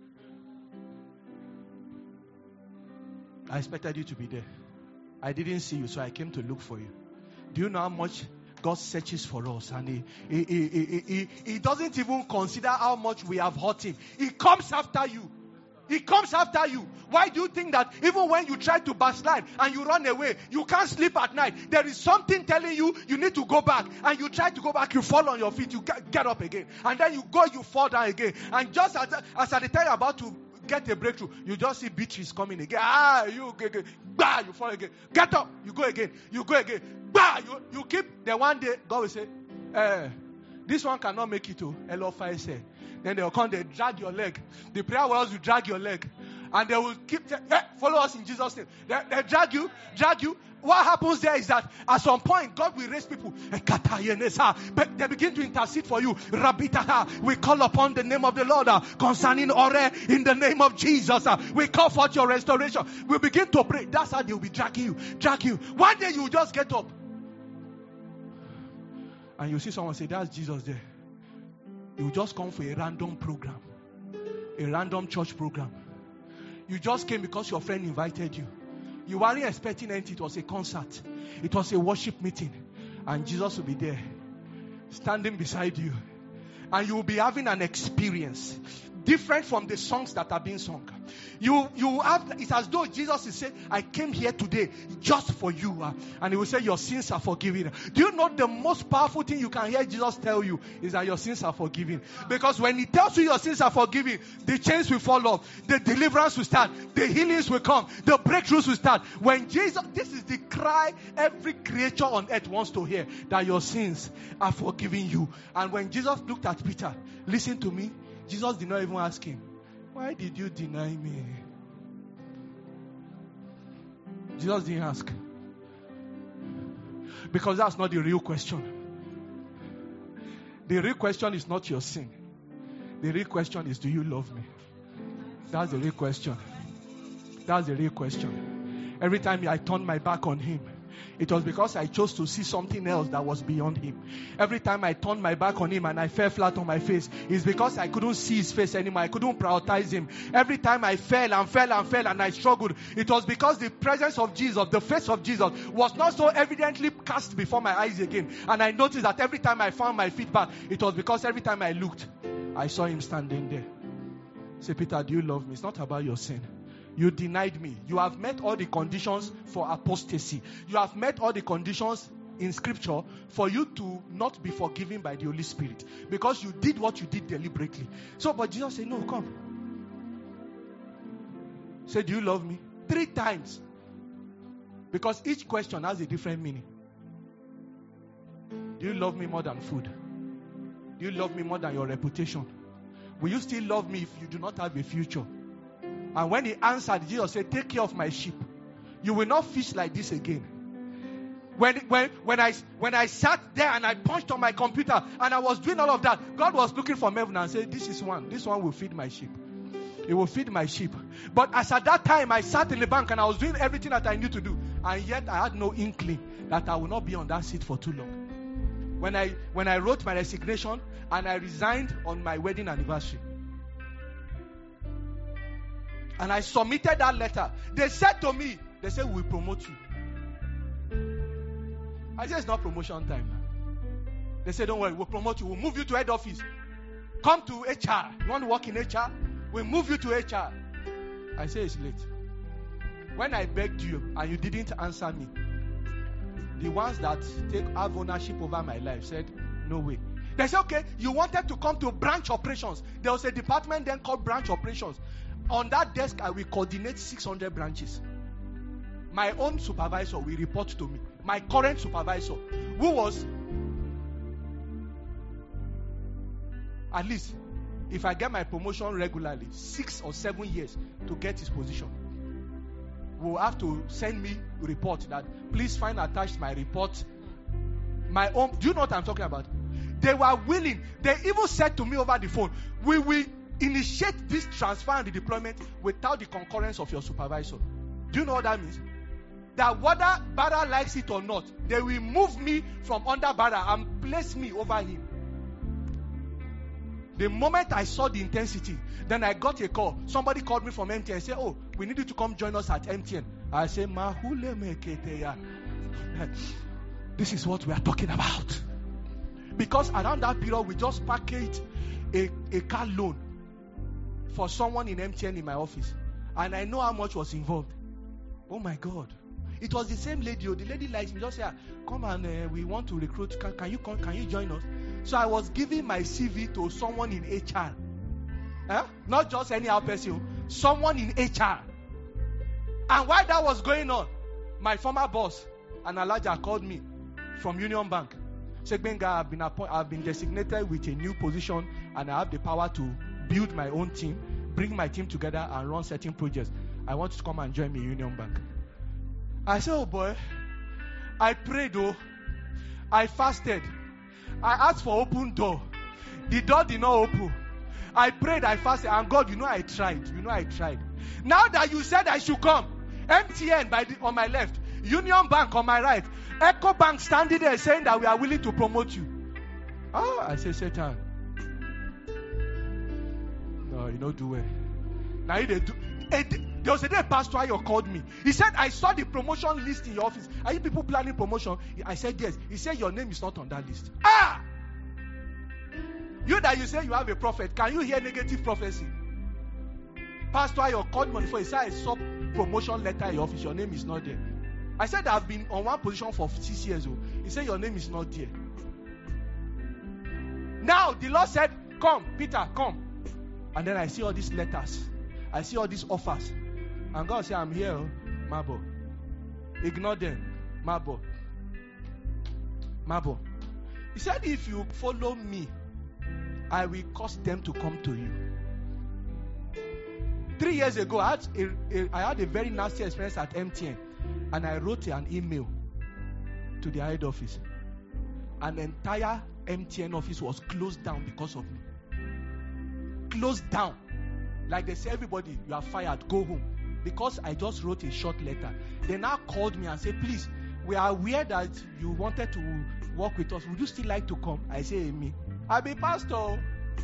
I expected you to be there. I didn't see you, so I came to look for you. Do you know how much God searches for us? And he, he, he, he, he, he doesn't even consider how much we have hurt him. He comes after you. He comes after you. Why do you think that even when you try to backslide and you run away, you can't sleep at night? There is something telling you you need to go back. And you try to go back, you fall on your feet, you get, get up again. And then you go, you fall down again. And just as, as at the time you're about to get a breakthrough, you just see Beatrice coming again. Ah, you get again. Bah, you fall again. Get up, you go again. You go again. Bah, you, you keep. Then one day, God will say, eh, this one cannot make it to Elophai said. Then they'll come, they drag your leg. The prayer warriors will drag your leg. And they will keep, eh, follow us in Jesus' name. They, they drag you, drag you. What happens there is that at some point, God will raise people. But they begin to intercede for you. We call upon the name of the Lord concerning Ore in the name of Jesus. We call forth your restoration. We begin to pray. That's how they will be dragging you. Drag you. One day you just get up. And you see someone say, that's Jesus there. You will just come for a random program. A random church program. You just came because your friend invited you. You weren't expecting anything. It was a concert. It was a worship meeting. And Jesus will be there, standing beside you. And you will be having an experience different from the songs that are being sung. You, you have, it's as though Jesus is saying, I came here today just for you. Uh, and he will say, your sins are forgiven. Do you know the most powerful thing you can hear Jesus tell you is that your sins are forgiven? Because when he tells you your sins are forgiven, the chains will fall off. The deliverance will start. The healings will come. The breakthroughs will start. When Jesus, this is the cry every creature on earth wants to hear, that your sins are forgiven you. And when Jesus looked at Peter, listen to me, Jesus did not even ask him, why did you deny me? Jesus didn't ask. Because that's not the real question. The real question is not your sin. The real question is, do you love me? That's the real question. That's the real question. Every time I turned my back on him, it was because I chose to see something else that was beyond him. Every time I turned my back on him and I fell flat on my face, it's because I couldn't see his face anymore. I couldn't prioritize him. Every time I fell and fell and fell and I struggled, it was because the presence of Jesus, the face of Jesus, was not so evidently cast before my eyes again. And I noticed that every time I found my feet back, it was because every time I looked, I saw him standing there. Say, Peter, do you love me? It's not about your sin. You denied me. You have met all the conditions for apostasy. You have met all the conditions in scripture for you to not be forgiven by the Holy Spirit. Because you did what you did deliberately. So, but Jesus said, no, come. Say, do you love me? Three times. Because each question has a different meaning. Do you love me more than food? Do you love me more than your reputation? Will you still love me if you do not have a future? And when he answered, Jesus said, take care of my sheep. You will not fish like this again. When, when, when, I, when I sat there and I punched on my computer and I was doing all of that, God was looking from heaven and said, this is one. This one will feed my sheep. It will feed my sheep. But as at that time, I sat in the bank and I was doing everything that I knew to do. And yet I had no inkling that I will not be on that seat for too long. When I, when I wrote my resignation and I resigned on my wedding anniversary, and I submitted that letter, they said to me, they said, we'll promote you. I said, it's not promotion time. They said, don't worry, we'll promote you. We'll move you to head office. Come to H R. You want to work in H R? We'll move you to H R. I said, it's late. When I begged you and you didn't answer me, the ones that take have ownership over my life said, no way. They say, okay, you wanted to come to branch operations. There was a department then called branch operations. On that desk, I will coordinate six hundred branches. My own supervisor will report to me. My current supervisor, who was, at least, if I get my promotion regularly, six or seven years to get his position, will have to send me a report that, please find attached my report. My own, do you know what I'm talking about? They were willing. They even said to me over the phone, we will initiate this transfer and the deployment without the concurrence of your supervisor. Do you know what that means? That whether Barra likes it or not, they will move me from under Barra and place me over him. The moment I saw the intensity, then I got a call. Somebody called me from M T N and said, oh, we need you to come join us at M T N. I said, Mahule meketeya. This is what we are talking about. Because around that period, we just packaged a, a car loan for someone in M T N in my office. And I know how much was involved. Oh my God. It was the same lady. Oh, the lady likes me. Just say, come and uh, we want to recruit. Can, can you come? Can you join us? So I was giving my C V to someone in H R. Eh? Not just any other person. Someone in H R. And while that was going on, my former boss, Analaja, called me from Union Bank. Said, Benga, I've been, appoint- I've been designated with a new position and I have the power to build my own team, bring my team together and run certain projects. I want you to come and join me in Union Bank. I said, oh boy, I prayed though. I fasted. I asked for open door. The door did not open. I prayed, I fasted, and God, you know I tried. You know I tried. Now that you said I should come, M T N by the, on my left, Union Bank on my right, Echo Bank standing there saying that we are willing to promote you. Ah, I say, Satan. No, you don't do it. Now you they do. There was a day Pastor Ayo called me. He said, I saw the promotion list in your office. Are you people planning promotion? I said, yes. He said, your name is not on that list. Ah! You that you say you have a prophet, can you hear negative prophecy? Pastor Ayo called me before. He said, I saw promotion letter in your office. Your name is not there. I said, I've been on one position for six years old. He said, your name is not there. Now, the Lord said, come, Peter, come. And then I see all these letters. I see all these offers. And God said, I'm here, oh, Mabo. Ignore them, Mabo. Mabo. He said, if you follow me, I will cause them to come to you. Three years ago, I had a, a, I had a very nasty experience at M T N. And I wrote an email to the head office. An entire M T N office was closed down because of me. Closed down. Like they say, everybody, you are fired, go home. Because I just wrote a short letter. They now called me and said, please, we are aware that you wanted to work with us. Would you still like to come? I say, me. I'll be pastor.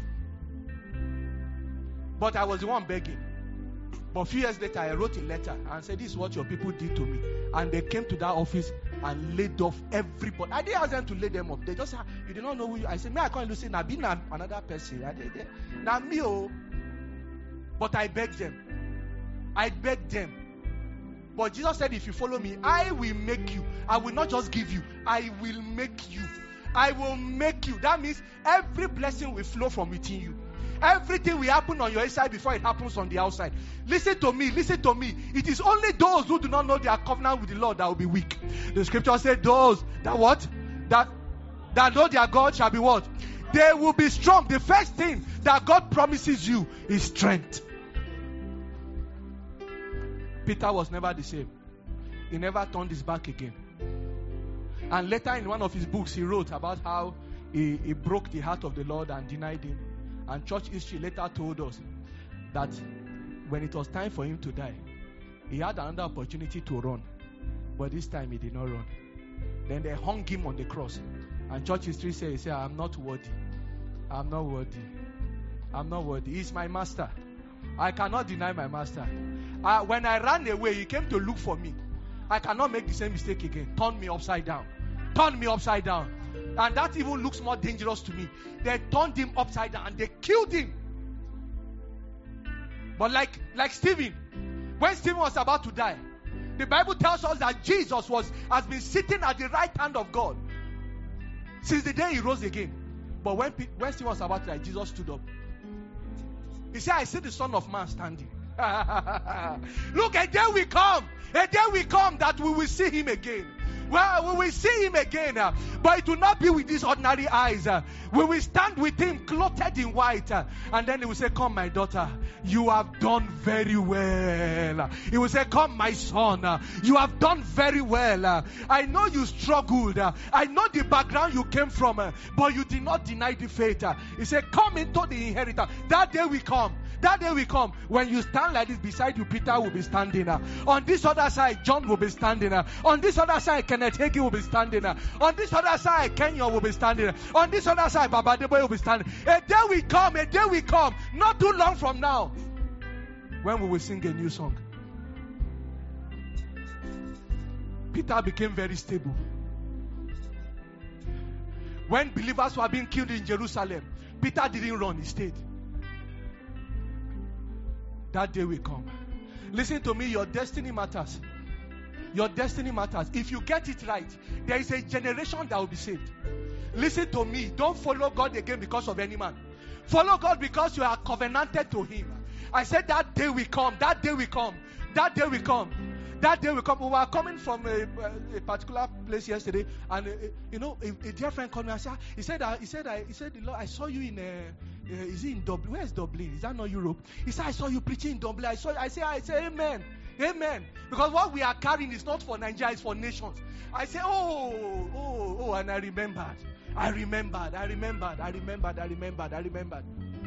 But I was the one begging. But a few years later, I wrote a letter and said, this is what your people did to me. And they came to that office and laid off everybody. I didn't ask them to lay them off. They just said, you did not know who you are. I said, me, I can't say, now be another person. Now me, oh. But I begged them. I begged them. But Jesus said, if you follow me, I will make you. I will not just give you. I will make you. I will make you. That means every blessing will flow from within you. Everything will happen on your inside before it happens on the outside. Listen to me. Listen to me. It is only those who do not know their covenant with the Lord that will be weak. The scripture said those that what? That, that know their God shall be what? They will be strong. The first thing that God promises you is strength. Peter was never the same. He never turned his back again. And later in one of his books, he wrote about how he, he broke the heart of the Lord and denied him. And church history later told us that when it was time for him to die, he had another opportunity to run. But this time he did not run. Then they hung him on the cross. And church history says, he said, I'm not worthy. I'm not worthy. I'm not worthy. He's my master. I cannot deny my master. Uh, when I ran away, he came to look for me. I cannot make the same mistake again. Turn me upside down. Turn me upside down. And that even looks more dangerous to me. They turned him upside down and they killed him. But like, like Stephen, when Stephen was about to die, the Bible tells us that Jesus was has been sitting at the right hand of God since the day he rose again. But when, when Stephen was about to die, Jesus stood up. He said, I see the Son of Man standing. Look, a day will come. A day will come that we will see him again. Well, we will see him again, uh, but it will not be with these ordinary eyes. Uh, we will stand with him clothed in white, uh, and then he will say, come, my daughter, you have done very well. He will say, come, my son, uh, you have done very well. Uh, I know you struggled. Uh, I know the background you came from, uh, but you did not deny the faith. Uh, he said, come into the inheritance. That day will come. That day will come. When you stand like this, beside you, Peter will be standing. Uh, on this other side, John will be standing. Uh, on this other side, Kenneth Hagin will be standing. Uh, on this other side, Kenyon will be standing. Uh, on this other side, Baba Deboye will be standing. A day will come, a day will come, not too long from now, when we will sing a new song. Peter became very stable. When believers were being killed in Jerusalem, Peter didn't run, he stayed. That day will come. Listen to me, your destiny matters. Your destiny matters. If you get it right, there is a generation that will be saved. Listen to me, don't follow God again because of any man. Follow God because you are covenanted to him. I said that day will come, that day will come, that day will come. That day will come. We were coming from a, a particular place yesterday, and uh, you know, a, a dear friend called me and said, he said, uh, he said, uh, he said, Lord, I saw you in, uh, uh, is it in Dublin? Where is Dublin? Is that not Europe? He said, I saw you preaching in Dublin. I saw. I say, I say, Amen, Amen. Because what we are carrying is not for Nigeria, it's for nations. I say, oh, oh, oh, and I remembered, I remembered, I remembered, I remembered, I remembered, I remembered.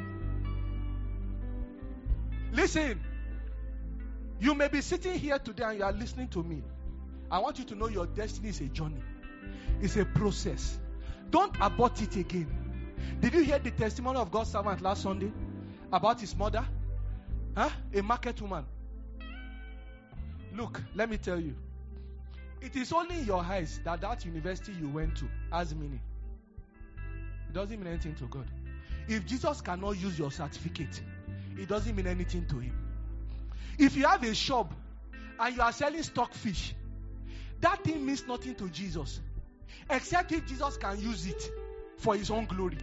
Listen. You may be sitting here today and you are listening to me. I want you to know your destiny is a journey. It's a process. Don't abort it again. Did you hear the testimony of God's servant last Sunday about his mother? Huh? A market woman. Look, let me tell you. It is only in your eyes that that university you went to has meaning. It doesn't mean anything to God. If Jesus cannot use your certificate, it doesn't mean anything to him. If you have a shop and you are selling stockfish, that thing means nothing to Jesus, except if Jesus can use it for his own glory.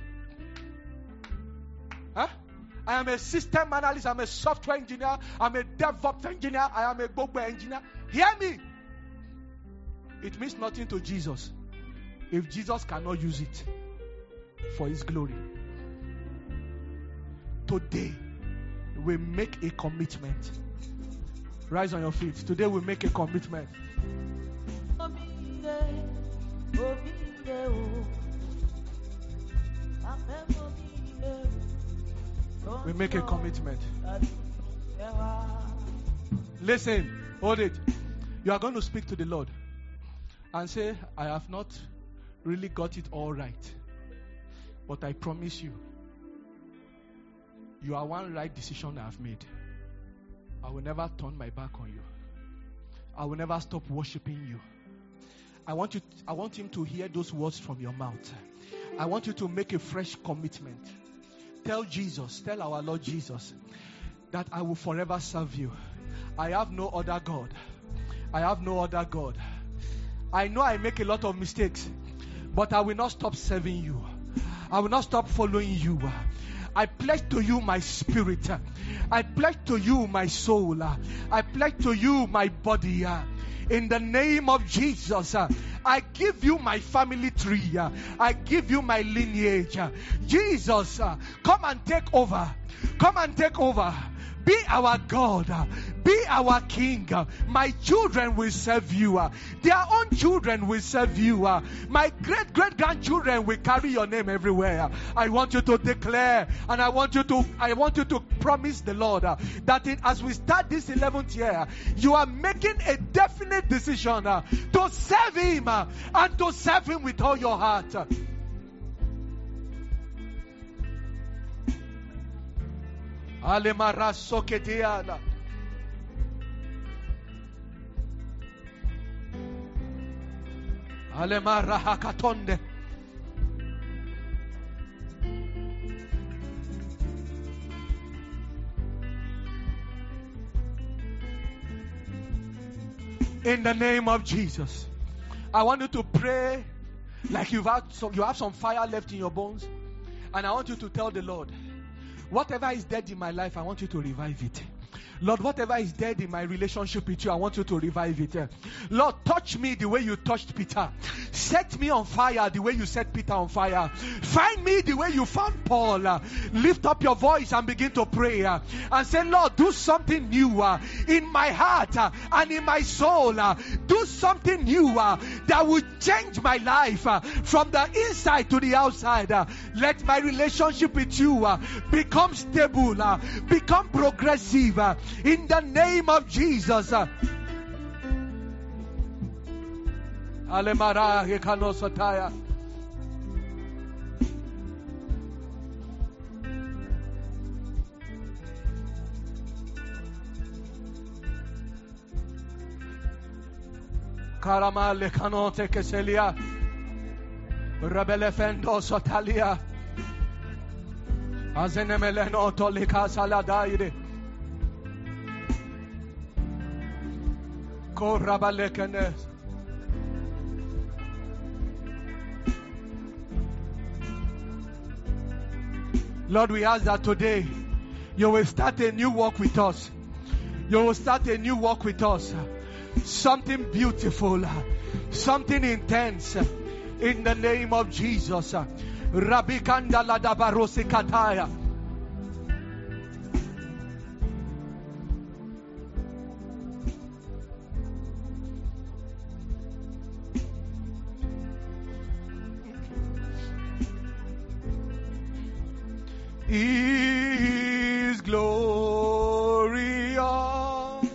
Huh? I am a system analyst, I'm a software engineer, I'm a DevOps engineer, I am a Gbogbo engineer. Hear me. It means nothing to Jesus if Jesus cannot use it for his glory. Today, we make a commitment. Rise on your feet. Today we make a commitment. We make a commitment. Listen, hold it. You are going to speak to the Lord and say, I have not really got it all right, but I promise you, you are one right decision I have made. I will never turn my back on you. I will never stop worshiping you. I want you. I want him to hear those words from your mouth. I want you to make a fresh commitment. Tell Jesus, tell our Lord Jesus, that I will forever serve you. I have no other God. I have no other God. I know I make a lot of mistakes, but I will not stop serving you. I will not stop following you. I pledge to you my spirit. I pledge to you my soul. I pledge to you my body. In the name of Jesus, I give you my family tree. I give you my lineage. Jesus, come and take over. Come and take over. Be our God. Be our King. My children will serve you. Their own children will serve you. My great great grandchildren will carry your name everywhere. I want you to declare, and I want you to I want you to promise the Lord that it, as we start this eleventh year, you are making a definite decision to serve Him and to serve Him with all your heart. Alemara soketiana. Alemara hakatonde. In the name of Jesus, I want you to pray like you've had some, you have some fire left in your bones. And I want you to tell the Lord, whatever is dead in my life, I want you to revive it. Lord, whatever is dead in my relationship with you, I want you to revive it. Lord, touch me the way you touched Peter. Set me on fire the way you set Peter on fire. Find me the way you found Paul. Lift up your voice and begin to pray. And say, Lord, do something new in my heart and in my soul. Do something new that will change my life from the inside to the outside. Let my relationship with you become stable, become progressive. In the name of Jesus. Alemara hekanosataya. Karama lekanote keselia. Rebelefendo sotalia. Azenemeleno tolika saladaire. Lord, we ask that today you will start a new walk with us. You will start a new walk with us. Something beautiful, something intense, in the name of Jesus. Rabbi Kandala Dabarosi Kataya. Is glorious,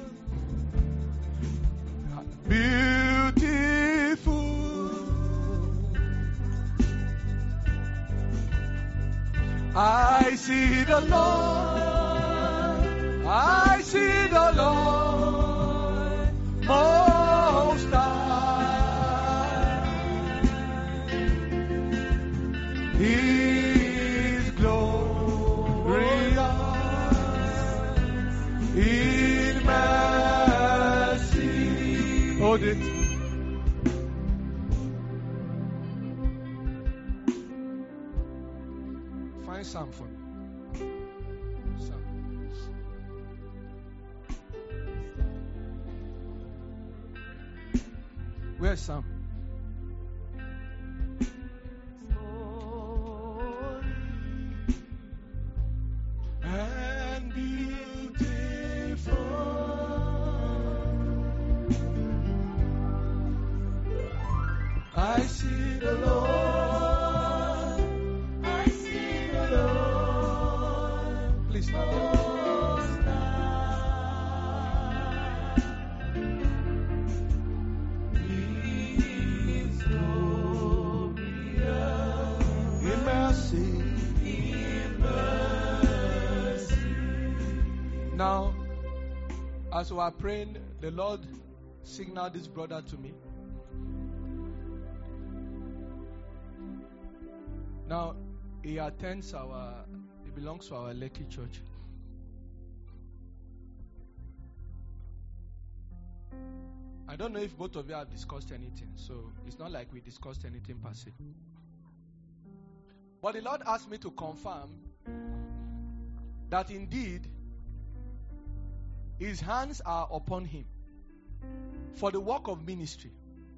beautiful. I see the Lord, I see the Lord Most High. He in mercy. Hold it. Find Psalm for me. Psalm. Where's Psalm? And beautiful. I see the Lord. I see the Lord. Please stand there. He's glorious in mercy. In mercy. Now, as we are praying, the Lord signaled this brother to me. Now, he attends our, he belongs to our Lekki church. I don't know if both of you have discussed anything, so it's not like we discussed anything per se. But the Lord asked me to confirm that indeed His hands are upon him for the work of ministry.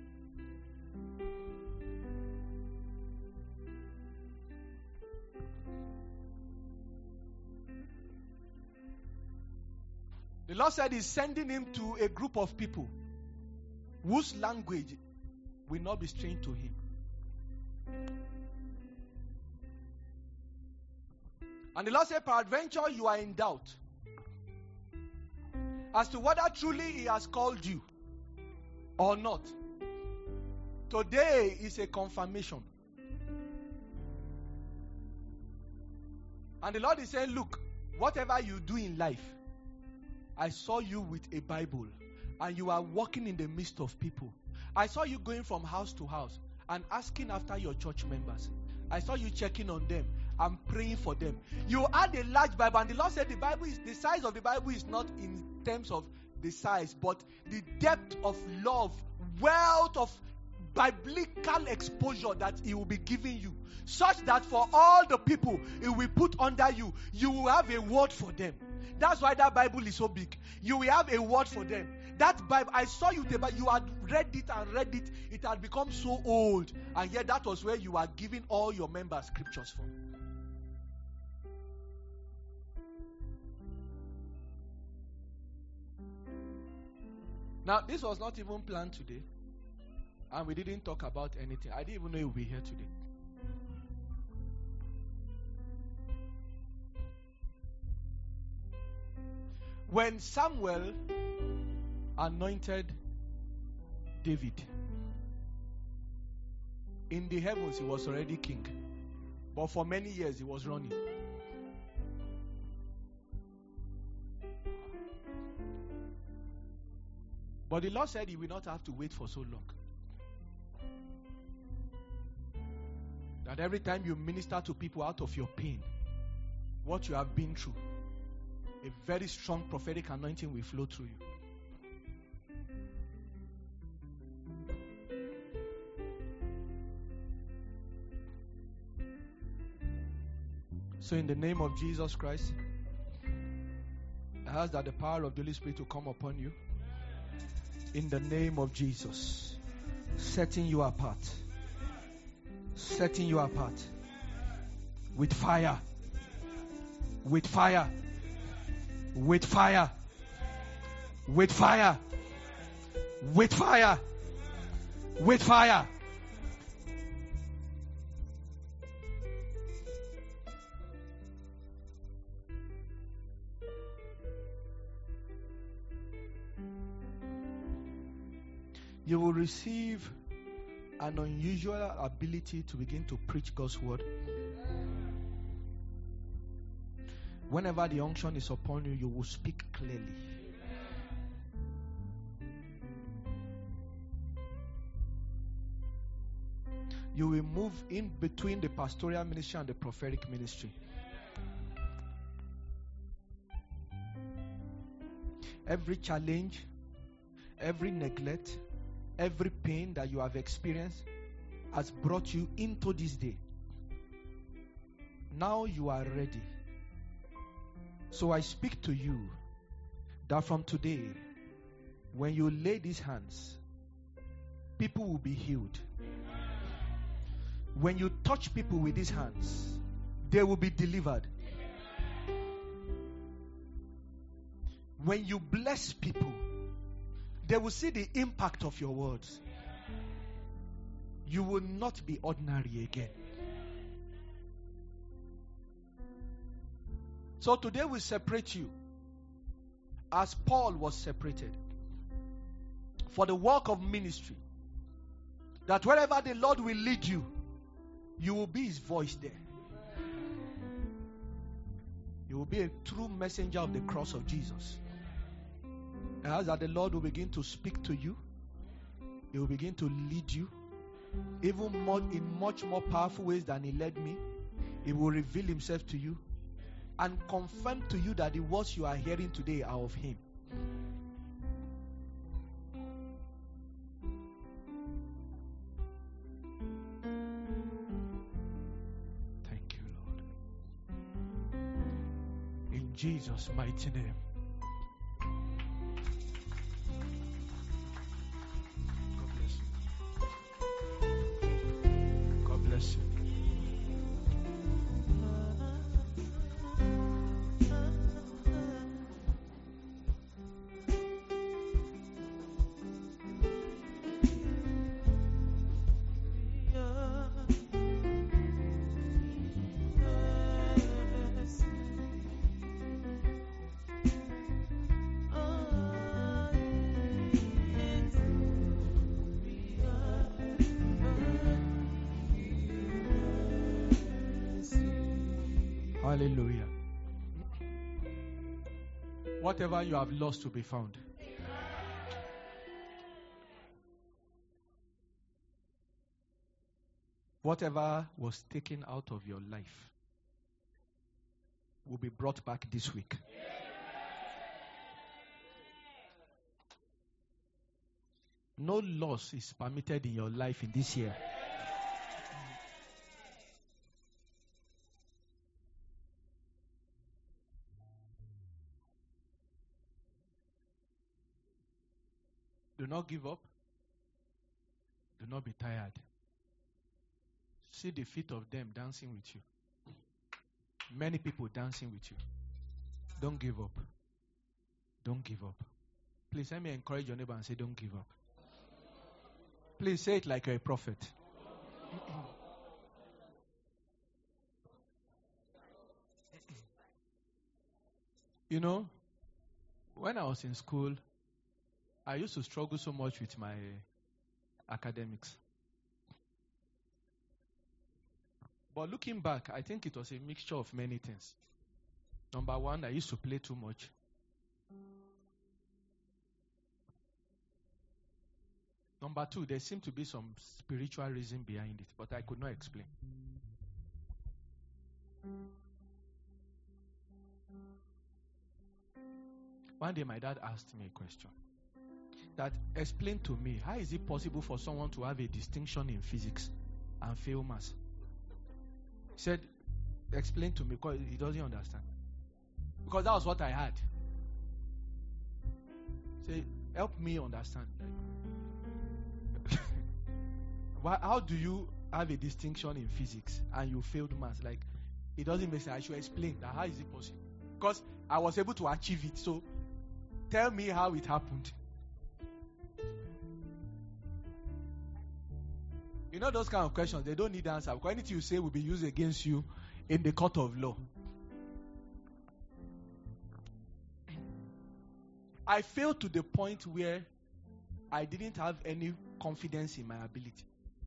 The Lord said He's sending him to a group of people whose language will not be strange to him. And the Lord said, peradventure you are in doubt as to whether truly He has called you or not. Today is a confirmation. And the Lord is saying, look, whatever you do in life, I saw you with a Bible and you are walking in the midst of people. I saw you going from house to house and asking after your church members. I saw you checking on them and praying for them. You had a large Bible, and the Lord said the Bible is the size of the Bible is not in terms of the size, but the depth of love, wealth of biblical exposure that He will be giving you, such that for all the people He will put under you, you will have a word for them. That's why that Bible is so big. You will have a word for them. That Bible, I saw you, but you had read it and read it. It had become so old. And yet that was where you are giving all your members scriptures from. Now, this was not even planned today. And we didn't talk about anything. I didn't even know you would be here today. When Samuel anointed David, in the heavens he was already king. But for many years he was running. But the Lord said He will not have to wait for so long. That every time you minister to people out of your pain, what you have been through, a very strong prophetic anointing will flow through you. So in the name of Jesus Christ, I ask that the power of the Holy Spirit will come upon you. In the name of Jesus, setting you apart. Setting you apart. With fire. With fire. With fire. With fire. With fire. With fire. You will receive an unusual ability to begin to preach God's word. Whenever the unction is upon you, you will speak clearly. You will move in between the pastoral ministry and the prophetic ministry. Every challenge, every neglect, every pain that you have experienced has brought you into this day. Now you are ready. So I speak to you that from today, when you lay these hands, people will be healed. When you touch people with these hands, they will be delivered. When you bless people, they will see the impact of your words. You will not be ordinary again. So today we separate you as Paul was separated for the work of ministry. That wherever the Lord will lead you, you will be His voice there. You will be a true messenger of the cross of Jesus. And as that the Lord will begin to speak to you, He will begin to lead you, even more in much more powerful ways than He led me. He will reveal Himself to you and confirm to you that the words you are hearing today are of Him. Thank you, Lord. In Jesus' mighty name. Hallelujah. Whatever you have lost will be found. Whatever was taken out of your life will be brought back this week. No loss is permitted in your life in this year. Do not give up. Do not be tired. See the feet of them dancing with you. Many people dancing with you. Don't give up. Don't give up. Please let me encourage your neighbor and say, don't give up. Please say it like you're a prophet. You know, when I was in school, I used to struggle so much with my academics. But looking back, I think it was a mixture of many things. Number one, I used to play too much. Number two, there seemed to be some spiritual reason behind it, but I could not explain. One day my dad asked me a question. That explain to me, how is it possible for someone to have a distinction in physics and fail maths? He said, explain to me, because he doesn't understand. Because that was what I had. Say, help me understand. Why, how do you have a distinction in physics and you failed maths? Like, it doesn't make sense. I should explain that. How is it possible? Because I was able to achieve it. So, tell me how it happened. You know those kind of questions, they don't need answer. Because anything you say will be used against you in the court of law. I failed to the point where I didn't have any confidence in my ability.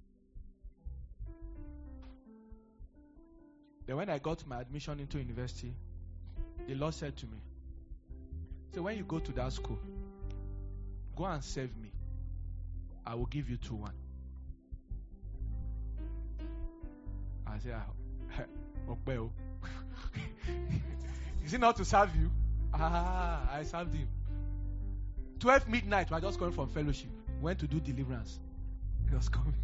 Then when I got my admission into university, the Lord said to me, so when you go to that school, go and serve me. I will give you two one. I said, oh, is it not to serve you? Ah, I served him. twelve midnight, we were just coming from fellowship. Went to do deliverance. He was coming.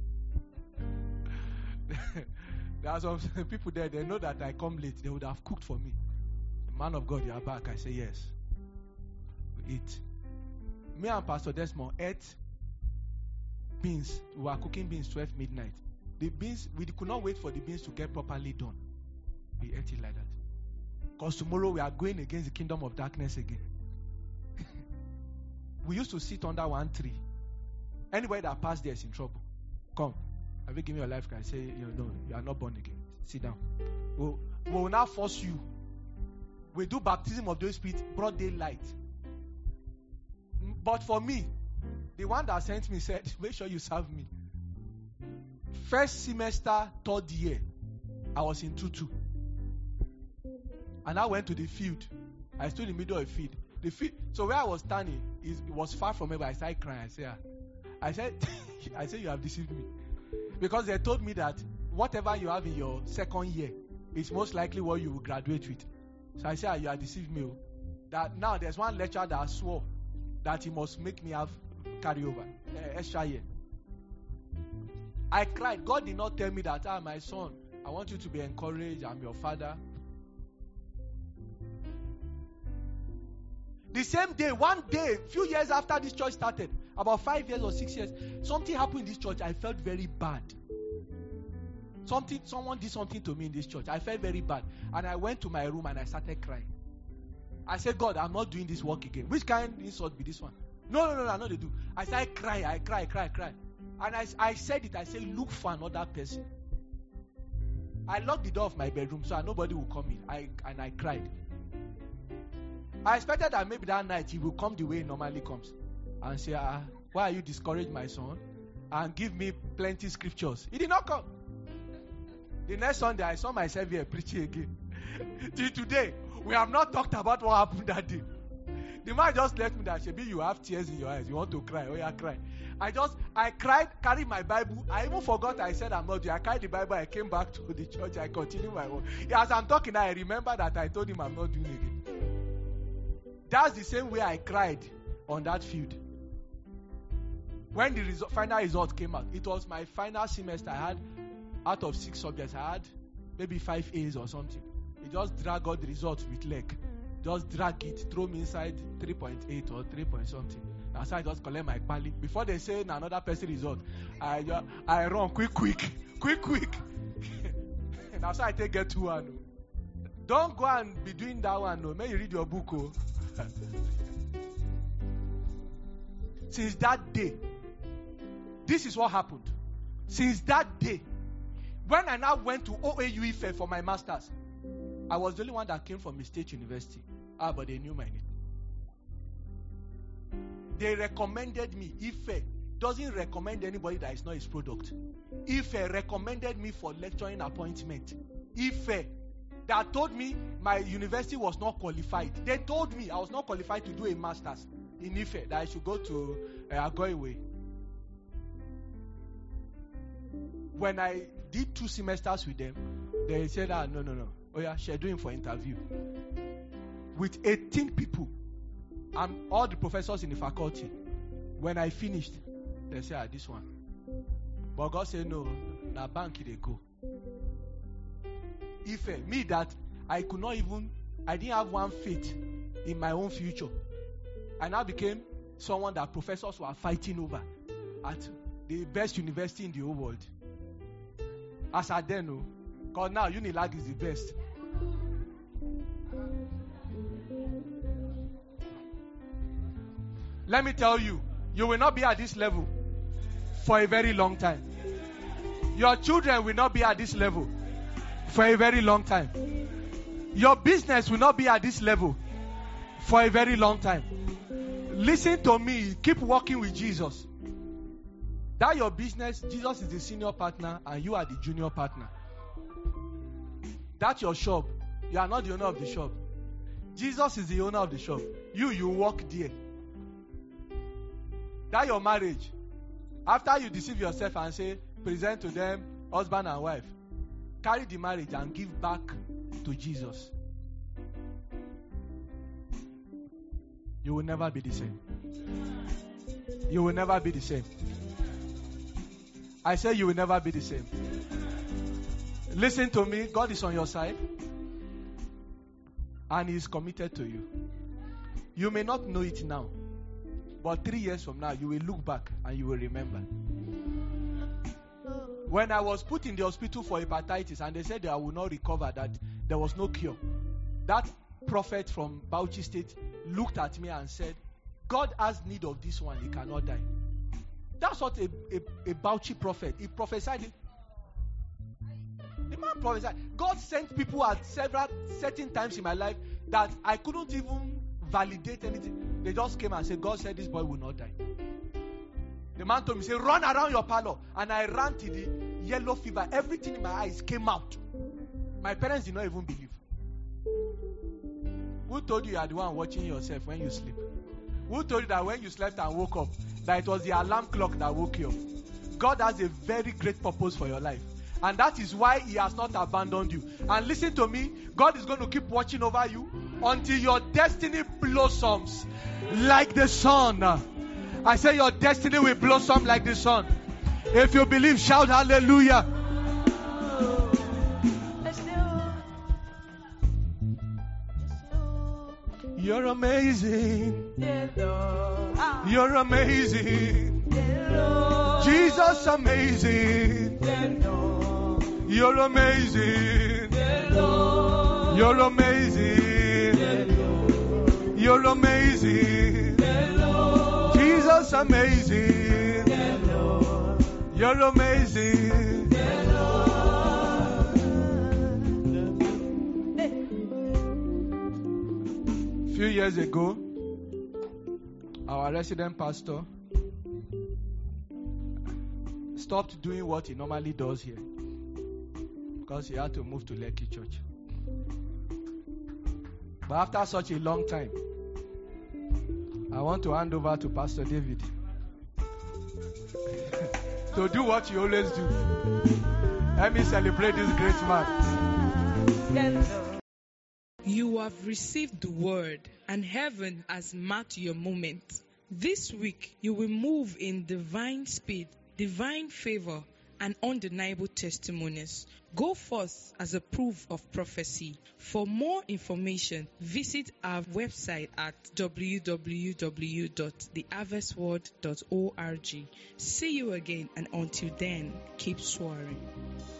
There are some people there, they know that I come late. They would have cooked for me. Man of God, you are back. I say, yes. We eat. Me and Pastor Desmond ate beans. We were cooking beans twelve midnight. The beans, we could not wait for the beans to get properly done. We ate it like that. Because tomorrow we are going against the kingdom of darkness again. We used to sit under one tree. Anybody that passed there is in trouble. Come. Have you given your life? Can I say, you know, you are not born again. Sit down. We'll, we'll now force you. We do baptism of the Holy Spirit, broad daylight. But for me, the one that sent me said, make sure you serve me. First semester, third year, I was in Tutu. And I went to the field. I stood in the middle of the field. The field. So where I was standing, is, it was far from me, but I started crying. I said, I said, I said, you have deceived me. Because they told me that whatever you have in your second year is most likely what you will graduate with. So I said, you have deceived me. That now there's one lecturer that swore that he must make me have carryover, uh, extra year. I cried. God did not tell me that, ah, my son, I want you to be encouraged. I'm your father. The same day, one day, few years after this church started, about five years or six years, something happened in this church. I felt very bad. Something, someone did something to me in this church. I felt very bad. And I went to my room and I started crying. I said, God, I'm not doing this work again. Which kind of insult be this one? No, no, no, no, no, they do. I started crying. I cry, cry, cry. And I, I said it. I said, look for another person. I locked the door of my bedroom so nobody will come in. I and I cried. I expected that maybe that night he will come the way he normally comes and say, ah, why are you discouraged, my son? And give me plenty scriptures. He did not come. The next Sunday, I saw myself here preaching again. Till today, we have not talked about what happened that day. The man just left me that, Shebi, you have tears in your eyes. You want to cry. Oh, yeah, cry. I just, I cried, carried my Bible. I even forgot I said I'm not doing. I carried the Bible. I came back to the church. I continued my work. As I'm talking now, I remember that I told him I'm not doing it again. That's the same way I cried on that field. When the result, final result came out, it was my final semester. I had, out of six subjects, I had maybe five A's or something. He just dragged out the result with leg. Just drag it, throw me inside three point eight or three point something. That's why I just collect my pali. Before they say na another person result, I just, I run quick, quick, quick, quick. And that's why I take get two one. Don't go and be doing that one. No, may you read your book. Oh. Since that day, this is what happened. Since that day, when I now went to O A U Ife for my masters, I was the only one that came from a state university. Ah, but they knew my name. They recommended me. Ife doesn't recommend anybody that is not his product. Ife recommended me for lecturing appointment. Ife that told me my university was not qualified. They told me I was not qualified to do a master's in Ife, that I should go to uh, Agoiwe. When I did two semesters with them, they said, ah, no, no, no. Oh yeah, scheduling for interview. With eighteen people and all the professors in the faculty. When I finished, they said, ah, this one. But God said, no, na bank they go. If uh, me that I could not even, I didn't have one faith in my own future. I now became someone that professors were fighting over at the best university in the whole world. As I then know, because now Unilag is the best. Let me tell you, you will not be at this level for a very long time. Your children will not be at this level for a very long time. Your business will not be at this level for a very long time. Listen to me. Keep working with Jesus. That your business, Jesus is the senior partner and you are the junior partner. That's your shop. You are not the owner of the shop. Jesus is the owner of the shop. You, you work there. That your marriage. After you deceive yourself and say, present to them husband and wife, carry the marriage and give back to Jesus. You will never be the same. You will never be the same. I say you will never be the same. Listen to me. God is on your side. And He is committed to you. You may not know it now. But three years from now, you will look back and you will remember. When I was put in the hospital for hepatitis and they said that I would not recover, that there was no cure, that prophet from Bauchi State looked at me and said, God has need of this one, he cannot die. That's what a, a, a Bauchi prophet, he prophesied it. The man prophesied. God sent people at several certain times in my life that I couldn't even validate anything. They just came and said, God said this boy will not die. The man told me, say, run around your parlor. And I ran to the yellow fever. Everything in my eyes came out. My parents did not even believe. Who told you you are the one watching yourself when you sleep? Who told you that when you slept and woke up, that it was the alarm clock that woke you up? God has a very great purpose for your life. And that is why He has not abandoned you. And listen to me, God is going to keep watching over you until your destiny blossoms like the sun. I say your destiny will blossom like the sun. If you believe, shout hallelujah. You're amazing. You're amazing. Jesus amazing. You're amazing. You're amazing. You're amazing. Jesus amazing. You're amazing. A few years ago, our resident pastor stopped doing what he normally does here because he had to move to Lekki Church. But after such a long time, I want to hand over to Pastor David to do what you always do. Let me celebrate this great man. You have received the word, and heaven has marked your moment. This week, you will move in divine speed, divine favor, and undeniable testimonies. Go forth as a proof of prophecy. For more information, visit our website at w w w dot the harvest word dot org. See you again, and until then, keep soaring.